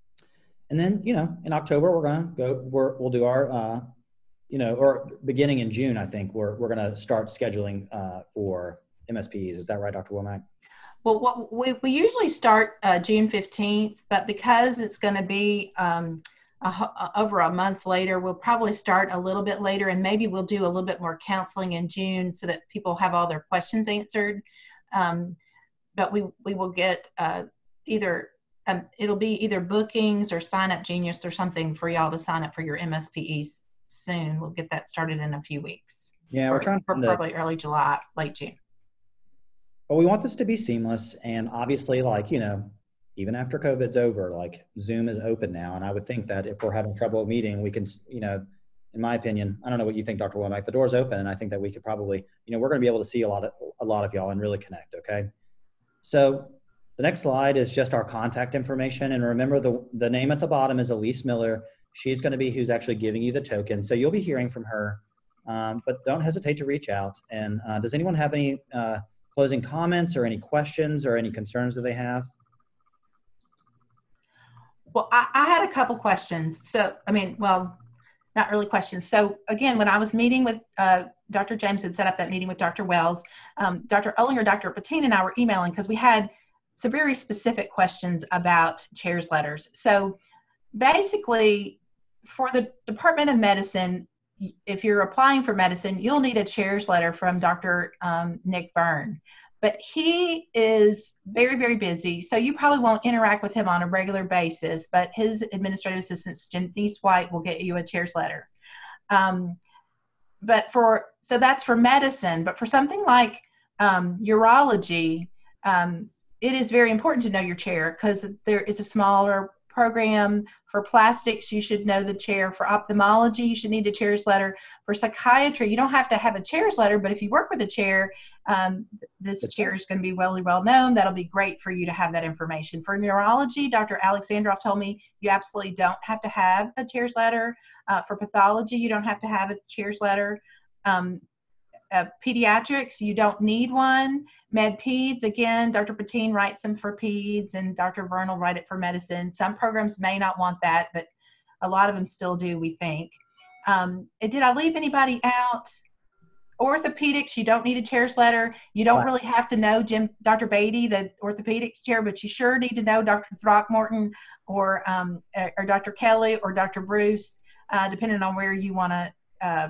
And then, you know, in October we're gonna go. We're, we'll do our, uh, you know, or beginning in June, I think we're we're gonna start scheduling uh, for M S Ps. Is that right, Doctor Womack? Well, what we, we usually start uh, June fifteenth, but because it's going to be um, a, a, over a month later, we'll probably start a little bit later, and maybe we'll do a little bit more counseling in June so that people have all their questions answered. Um, but we, we will get uh, either, um, it'll be either bookings or Sign Up Genius or something for y'all to sign up for your M S P Es soon. We'll get that started in a few weeks. Yeah, we're trying to for probably early July, late June. But we want this to be seamless, and obviously, like, you know, even after COVID's over, like Zoom is open now, and I would think that if we're having trouble meeting, we can, you know, in my opinion, I don't know what you think, Doctor Womack, the door's open, and I think that we could probably, you know, we're going to be able to see a lot of a lot of y'all and really connect. Okay, so the next slide is just our contact information, and remember the the name at the bottom is Elise Miller. She's going to be who's actually giving you the token, so you'll be hearing from her. Um, but don't hesitate to reach out. And uh, does anyone have any uh, closing comments or any questions or any concerns that they have? Well, I, I had a couple questions. So, I mean, well, not really questions. So again, when I was meeting with uh, Doctor James had set up that meeting with Doctor Wells, um, Doctor Ollinger, Doctor Patin, and I were emailing because we had some very specific questions about chairs letters. So basically, for the Department of Medicine, if you're applying for medicine, you'll need a chairs letter from Doctor Um, Nick Byrne. But he is very, very busy, so you probably won't interact with him on a regular basis, but his administrative assistant, Janice White, will get you a chairs letter. Um, but for, so that's for medicine, but for something like um, urology, um, it is very important to know your chair because there is a smaller program. For plastics, you should know the chair. For ophthalmology, you should need a chairs letter. For psychiatry, you don't have to have a chairs letter, but if you work with a chair, um, this chair is going to be well, well known. That'll be great for you to have that information. For neurology, Doctor Alexandrov told me you absolutely don't have to have a chairs letter. Uh, for pathology, you don't have to have a chairs letter. Um, uh, pediatrics, you don't need one. Med Peds, again, Doctor Patin writes them for peds and Doctor Vern will write it for medicine. Some programs may not want that, but a lot of them still do, we think. Um, and did I leave anybody out? Orthopedics, you don't need a chairs letter. You don't really have to know Jim, Doctor Beatty, the orthopedics chair, but you sure need to know Doctor Throckmorton or, um, or Doctor Kelly or Doctor Bruce, uh, depending on where you want to uh,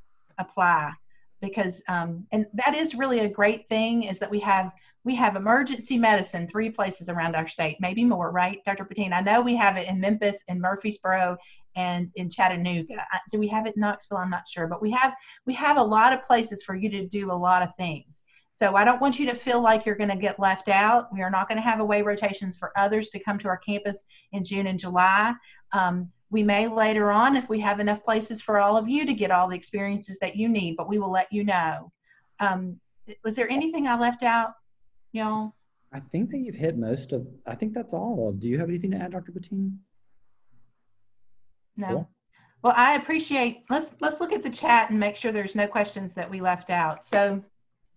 apply. Because, um, and that is really a great thing is that we have, we have emergency medicine three places around our state, maybe more, right, Doctor Patin? I know we have it in Memphis, in Murfreesboro, and in Chattanooga. Do we have it in Knoxville? I'm not sure, but we have, we have a lot of places for you to do a lot of things. So I don't want you to feel like you're going to get left out. We are not going to have away rotations for others to come to our campus in June and July. Um, We may later on, if we have enough places for all of you to get all the experiences that you need, but we will let you know. Um, was there anything I left out, y'all? I think that you've hit most of, I think that's all. Do you have anything to add, Doctor Patin? No. Cool. Well, I appreciate, let's, let's look at the chat and make sure there's no questions that we left out. So,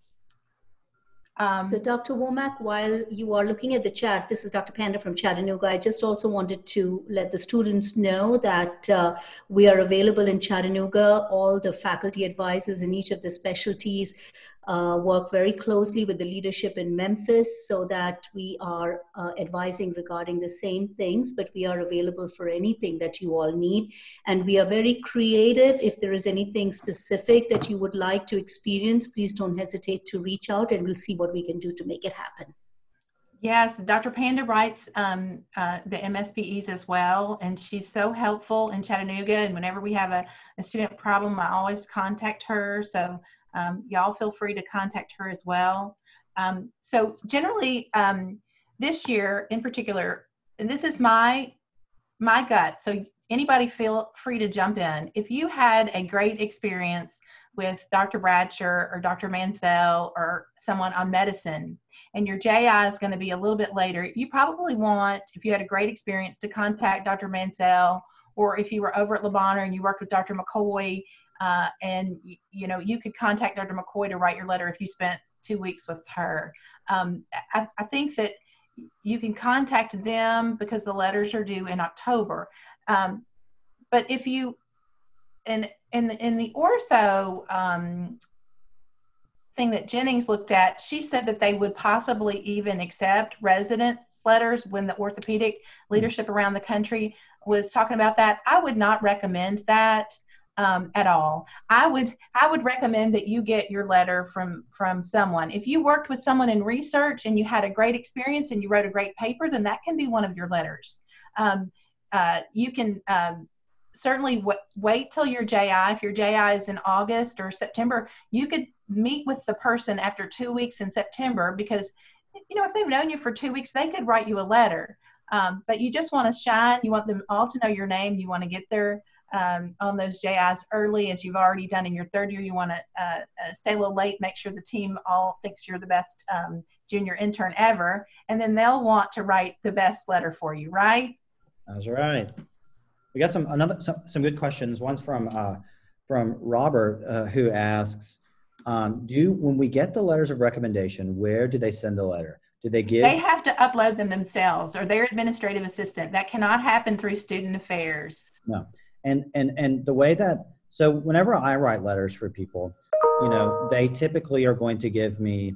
Um, so Doctor Womack, while you are looking at the chat, this is Doctor Panda from Chattanooga. I just also wanted to let the students know that uh, we are available in Chattanooga. All the faculty advisors in each of the specialties uh, work very closely with the leadership in Memphis so that we are uh, advising regarding the same things, but we are available for anything that you all need. And we are very creative. If there is anything specific that you would like to experience, please don't hesitate to reach out and we'll see what we can do to make it happen. Yes, Doctor Panda writes um, uh, the M S P Es as well, and she's so helpful in Chattanooga. And whenever we have a, a student problem, I always contact her. So um, y'all feel free to contact her as well. Um, so generally, um, this year in particular, and this is my my gut. So anybody feel free to jump in. If you had a great experience with Doctor Bradshaw or Doctor Mansell or someone on medicine, and your J I is going to be a little bit later, you probably want, if you had a great experience, to contact Doctor Mansell, or if you were over at Le Bonheur and you worked with Doctor McCoy, uh, and you know, you could contact Doctor McCoy to write your letter if you spent two weeks with her. Um, I, I think that you can contact them because the letters are due in October. Um, but if you, and in the, in the ortho um, thing that Jennings looked at, she said that they would possibly even accept residence letters when the orthopedic leadership around the country was talking about that. I would not recommend that um, at all. I would I would recommend that you get your letter from from someone. If you worked with someone in research and you had a great experience and you wrote a great paper, then that can be one of your letters. Um, uh, you can um, certainly w wait till your J I. If your J I is in August or September, you could meet with the person after two weeks in September, because, you know, if they've known you for two weeks, they could write you a letter. Um, but you just want to shine. You want them all to know your name. You want to get there um, on those J Is early, as you've already done in your third year. You want to uh, uh, stay a little late, make sure the team all thinks you're the best um, junior intern ever, and then they'll want to write the best letter for you, right? That's right. We got some another some, some good questions. One's from uh, from Robert, uh, who asks, um, "Do when we get the letters of recommendation, where do they send the letter? Do they give?" They have to upload them themselves or their administrative assistant. That cannot happen through student affairs. No. And, and, and the way that, so whenever I write letters for people, you know, they typically are going to give me,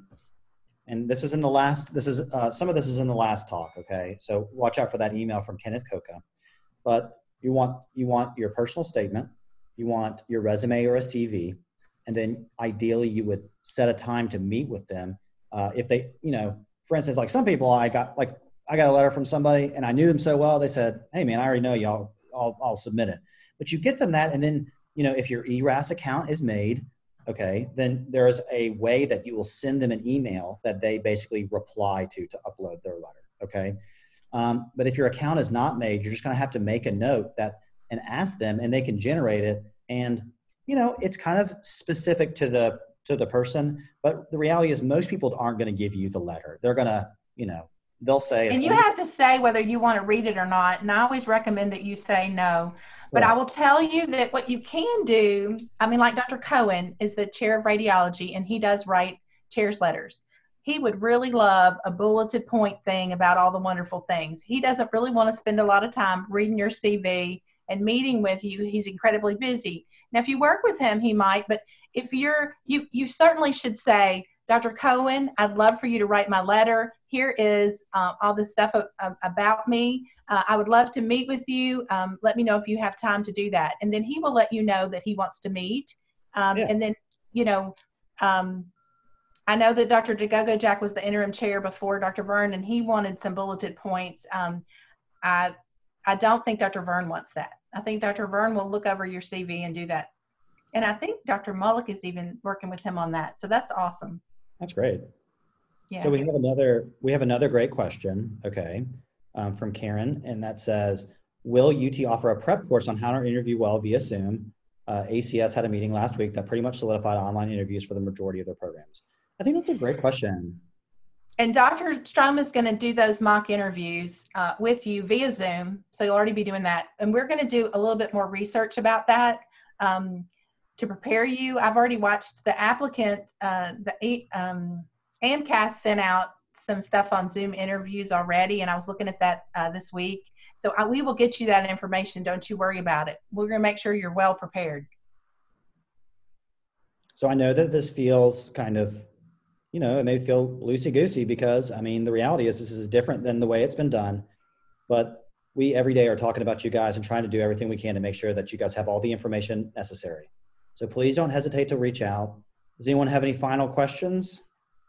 and this is in the last, this is, uh, some of this is in the last talk, okay? So watch out for that email from Kenneth Coca. But you want, you want your personal statement, you want your resume or a C V, and then ideally you would set a time to meet with them. Uh, if they, you know, for instance, like some people I got, like I got a letter from somebody and I knew them so well, they said, hey man, I already know y'all, I'll, I'll submit it. But you get them that, and then, you know, if your E R A S account is made, okay, then there's a way that you will send them an email that they basically reply to to upload their letter, okay? Um, but if your account is not made, you're just gonna have to make a note that and ask them, and they can generate it. And, you know, it's kind of specific to the to the person, but the reality is most people aren't gonna give you the letter. They're gonna, you know, they'll say. And you have to say whether you want to read it or not. And I always recommend that you say no. But Right. I will tell you that what you can do, I mean, like Doctor Cohen is the chair of radiology, and he does write chair's letters. He would really love a bulleted point thing about all the wonderful things. He doesn't really want to spend a lot of time reading your C V and meeting with you. He's incredibly busy. Now, if you work with him, he might, but if you're, you, you certainly should say, Doctor Cohen, I'd love for you to write my letter. Here is uh, all this stuff a, a, about me. Uh, I would love to meet with you. Um, let me know if you have time to do that. And then he will let you know that he wants to meet. Um, Yeah. And then, you know, um, I know that Doctor DeGogo Jack was the interim chair before Doctor Vern, and he wanted some bulleted points. Um, I, I don't think Doctor Vern wants that. I think Doctor Vern will look over your C V and do that. And I think Doctor Mullock is even working with him on that. So that's awesome. That's great. Yeah. So we have another, we have another great question, okay, um, from Karen, and that says, will U T offer a prep course on how to interview well via Zoom? Uh, A C S had a meeting last week that pretty much solidified online interviews for the majority of their programs. I think that's a great question. And Doctor Strom is going to do those mock interviews uh, with you via Zoom. So you'll already be doing that. And we're going to do a little bit more research about that um, to prepare you. I've already watched the applicant, uh, the um, AMCAS sent out some stuff on Zoom interviews already. And I was looking at that uh, this week. So I, we will get you that information. Don't you worry about it. We're going to make sure you're well prepared. So I know that this feels kind of, you know, it may feel loosey-goosey because, I mean, the reality is this is different than the way it's been done. But we every day are talking about you guys and trying to do everything we can to make sure that you guys have all the information necessary. So please don't hesitate to reach out. Does anyone have any final questions?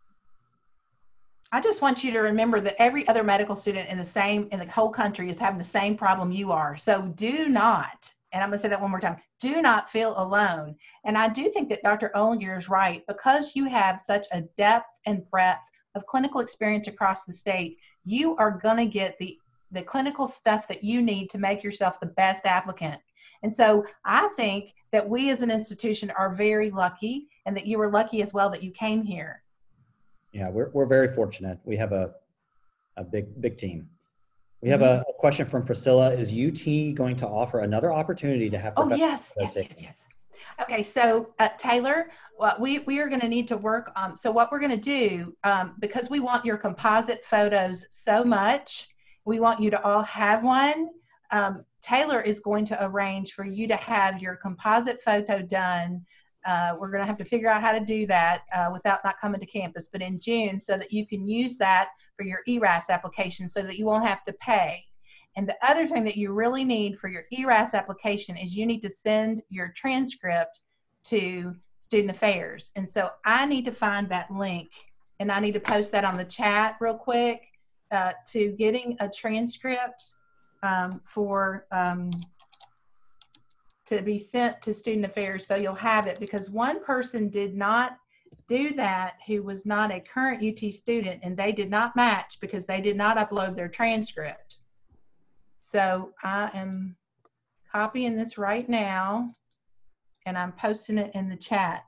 I just want you to remember that every other medical student in the same, in the whole country is having the same problem you are. So do not, and I'm going to say that one more time, do not feel alone. And I do think that Doctor Olinger is right. Because you have such a depth and breadth of clinical experience across the state, you are going to get the, the clinical stuff that you need to make yourself the best applicant. And so I think that we as an institution are very lucky, and that you were lucky as well that you came here. Yeah, we're, we're very fortunate. We have a, a big, big team. We have a, a question from Priscilla. Is U T going to offer another opportunity to have Oh, professional yes, yes, taken? yes, yes. Okay, so uh, Taylor, well, we, we are going to need to work on, so what we're going to do, um, because we want your composite photos so much, we want you to all have one. Um, Taylor is going to arrange for you to have your composite photo done. Uh, we're going to have to figure out how to do that uh, without not coming to campus, but in June, so that you can use that for your E R A S application so that you won't have to pay. And the other thing that you really need for your E R A S application is you need to send your transcript to Student Affairs. And so I need to find that link, and I need to post that on the chat real quick uh, to getting a transcript um, for um, to be sent to Student Affairs, so you'll have it, because one person did not do that who was not a current U T student, and they did not match because they did not upload their transcript. So I am copying this right now, and I'm posting it in the chat.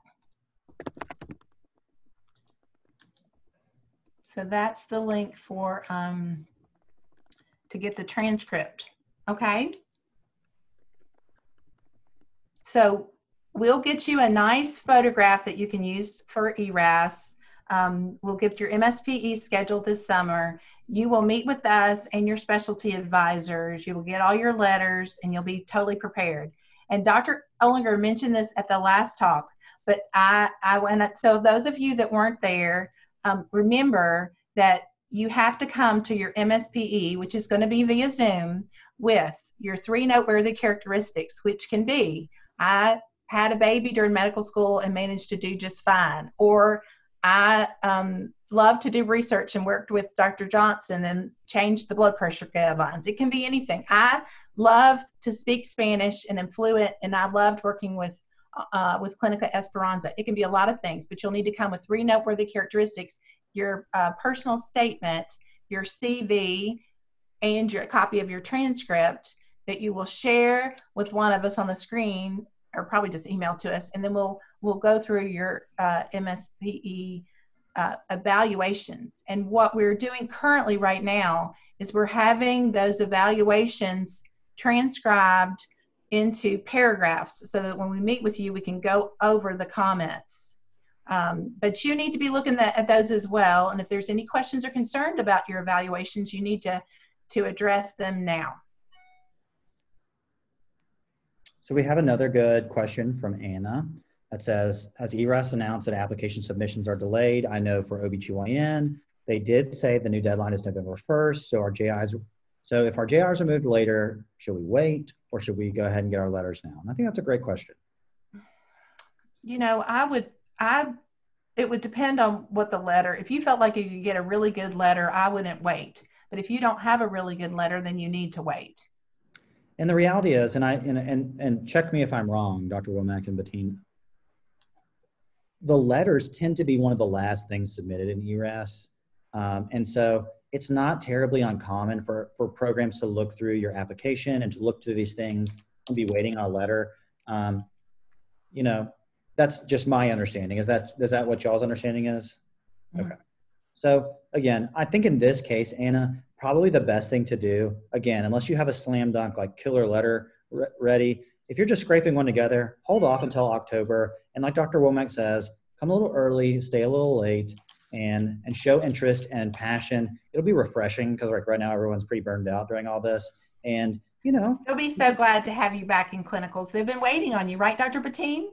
So that's the link for um, to get the transcript, okay? So we'll get you a nice photograph that you can use for E R A S. Um, we'll get your M S P E scheduled this summer. You will meet with us and your specialty advisors. You will get all your letters and you'll be totally prepared. And Doctor Olinger mentioned this at the last talk, but I, I went, so those of you that weren't there, um, remember that you have to come to your M S P E, which is going to be via Zoom, with your three noteworthy characteristics, which can be, I had a baby during medical school and managed to do just fine, or I um, love to do research and worked with Doctor Johnson and changed the blood pressure guidelines. It can be anything. I love to speak Spanish and am fluent, and I loved working with uh, with Clinica Esperanza. It can be a lot of things, but you'll need to come with three noteworthy characteristics: your uh, personal statement, your C V, and your copy of your transcript that you will share with one of us on the screen, or probably just email to us, and then we'll we'll go through your uh, M S P E uh, evaluations. And what we're doing currently right now is we're having those evaluations transcribed into paragraphs so that when we meet with you, we can go over the comments. Um, but you need to be looking at, at those as well. And if there's any questions or concerned about your evaluations, you need to, to address them now. So we have another good question from Anna that says, has E R A S announced that application submissions are delayed? I know for O B G Y N, they did say the new deadline is November first. So our J Is, so if our J Rs are moved later, should we wait or should we go ahead and get our letters now? And I think that's a great question. You know, I would, I, it would depend on what the letter, if you felt like you could get a really good letter, I wouldn't wait. But if you don't have a really good letter, then you need to wait. And the reality is, and I and and, and check me if I'm wrong, Doctor Womack and Bettine, the letters tend to be one of the last things submitted in E R A S. Um, and so it's not terribly uncommon for, for programs to look through your application and to look through these things and be waiting on a letter. Um, you know, that's just my understanding. Is that, is that what y'all's understanding is? Mm-hmm. Okay. So again, I think in this case, Anna, probably the best thing to do, again, unless you have a slam dunk, like killer letter re- ready, if you're just scraping one together, hold off until October. And like Doctor Womack says, come a little early, stay a little late, and, and show interest and passion. It'll be refreshing because like right now, everyone's pretty burned out during all this. And, you know. They'll be so glad to have you back in clinicals. They've been waiting on you, right, Doctor Bettine?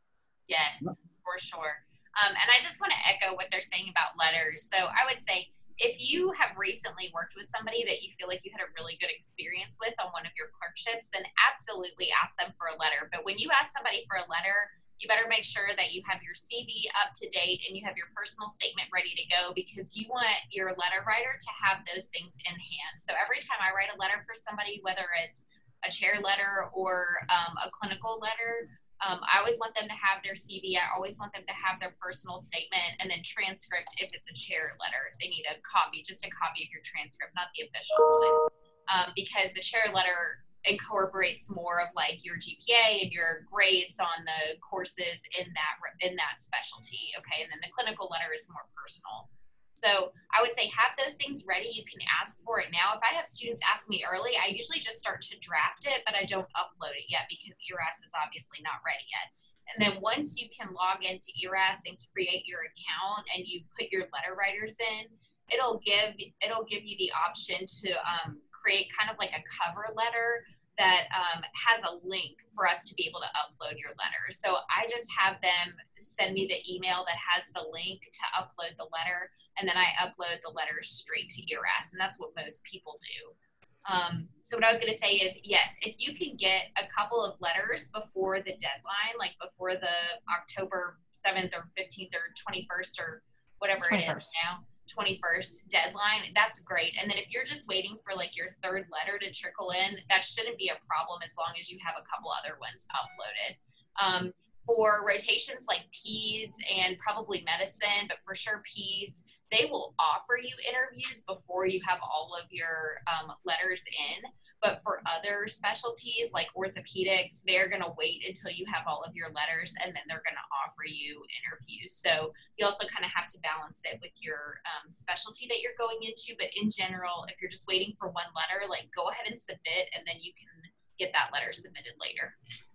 Yes, for sure. Um, and I just want to echo what they're saying about letters. So I would say, if you have recently worked with somebody that you feel like you had a really good experience with on one of your clerkships, then absolutely ask them for a letter. But when you ask somebody for a letter, you better make sure that you have your C V up to date and you have your personal statement ready to go, because you want your letter writer to have those things in hand. So every time I write a letter for somebody, whether it's a chair letter or um, a clinical letter, Um, I always want them to have their C V. I always want them to have their personal statement, and then transcript if it's a chair letter. They need a copy, just a copy of your transcript, not the official one, um, because the chair letter incorporates more of like your G P A and your grades on the courses in that in that specialty. Okay, and then the clinical letter is more personal. So I would say have those things ready. You can ask for it now. If I have students ask me early, I usually just start to draft it, but I don't upload it yet because E R A S is obviously not ready yet. And then once you can log into E R A S and create your account and you put your letter writers in, it'll give it'll give you the option to um, create kind of like a cover letter that um, has a link for us to be able to upload your letter. So I just have them send me the email that has the link to upload the letter, and then I upload the letter straight to E R A S, and that's what most people do. Um, so what I was gonna say is, yes, if you can get a couple of letters before the deadline, like before the October seventh or fifteenth or twenty-first or whatever it is now, twenty-first deadline, that's great. And then if you're just waiting for like your third letter to trickle in, that shouldn't be a problem as long as you have a couple other ones uploaded. Um, for rotations like peds and probably medicine, but for sure peds, they will offer you interviews before you have all of your um, letters in. But for other specialties like orthopedics, they're going to wait until you have all of your letters, and then they're going to offer you interviews. So you also kind of have to balance it with your um, specialty that you're going into. But in general, if you're just waiting for one letter, like go ahead and submit, and then you can get that letter submitted later.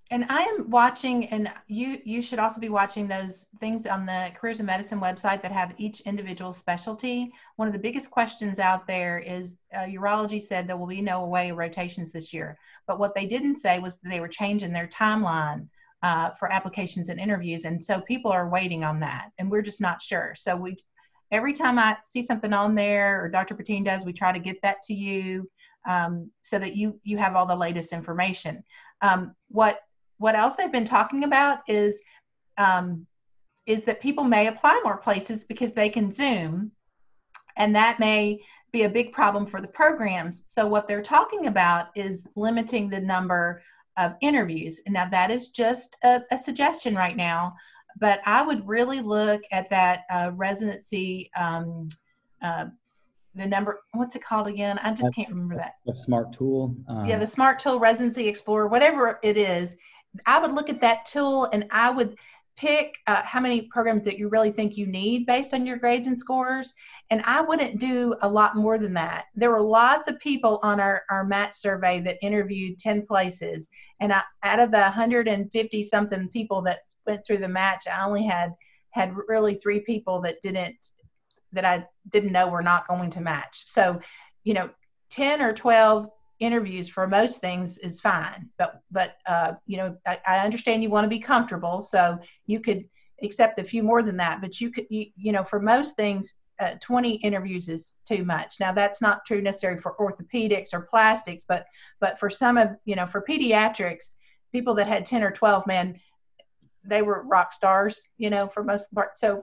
And I am watching, and you you should also be watching those things on the Careers in Medicine website that have each individual specialty. One of the biggest questions out there is uh, urology said there will be no away rotations this year. But what they didn't say was that they were changing their timeline uh, for applications and interviews. And so people are waiting on that, and we're just not sure. So we, every time I see something on there, or Doctor Patine does, we try to get that to you um, so that you you have all the latest information. Um, what What else they've been talking about is um, is that people may apply more places because they can Zoom, and that may be a big problem for the programs. So what they're talking about is limiting the number of interviews. Now that is just a, a suggestion right now, but I would really look at that uh, residency, um, uh, the number, what's it called again? I just can't remember that. The SMART tool. Um, yeah, the SMART tool, Residency Explorer, whatever it is. I would look at that tool, and I would pick uh, how many programs that you really think you need based on your grades and scores. And I wouldn't do a lot more than that. There were lots of people on our, our match survey that interviewed ten places. And I, out of the one hundred fifty something people that went through the match, I only had, had really three people that didn't, that I didn't know were not going to match. So, you know, ten or twelve interviews for most things is fine, but but uh, you know, I, I understand you want to be comfortable, so you could accept a few more than that. But you could, you, you know, for most things, uh, twenty interviews is too much. Now that's not true necessarily for orthopedics or plastics, but but for some of, you know, for pediatrics, people that had ten or twelve, man, they were rock stars, you know, for most of the part. So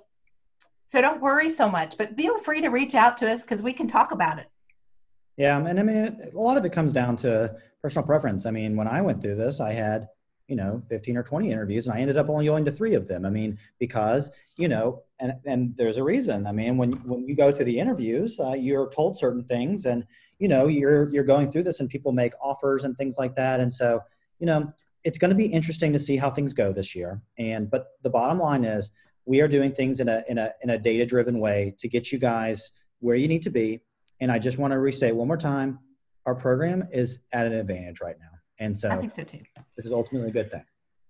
so don't worry so much, but feel free to reach out to us because we can talk about it. Yeah, and I mean, a lot of it comes down to personal preference. I mean, when I went through this, I had, you know, fifteen or twenty interviews, and I ended up only going to three of them. I mean, because, you know, and and there's a reason. I mean, when when you go to the interviews, uh, you're told certain things, and, you know, you're you're going through this, and people make offers and things like that. And so, you know, it's going to be interesting to see how things go this year. And but the bottom line is, we are doing things in a in a in a data-driven way to get you guys where you need to be. And I just want to restate one more time, our program is at an advantage right now. And so I think so too. This is ultimately a good thing.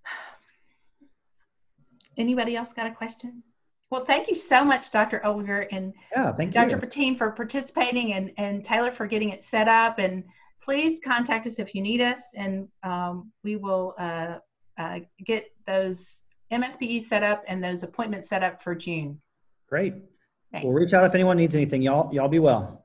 Anybody else got a question? Well, thank you so much, Doctor Olinger, and yeah, thank Doctor you. Patine for participating, and, and Taylor for getting it set up. And please contact us if you need us, and um, we will uh, uh, get those M S P Es set up and those appointments set up for June. Great. Thanks. We'll reach out if anyone needs anything. Y'all, y'all be well.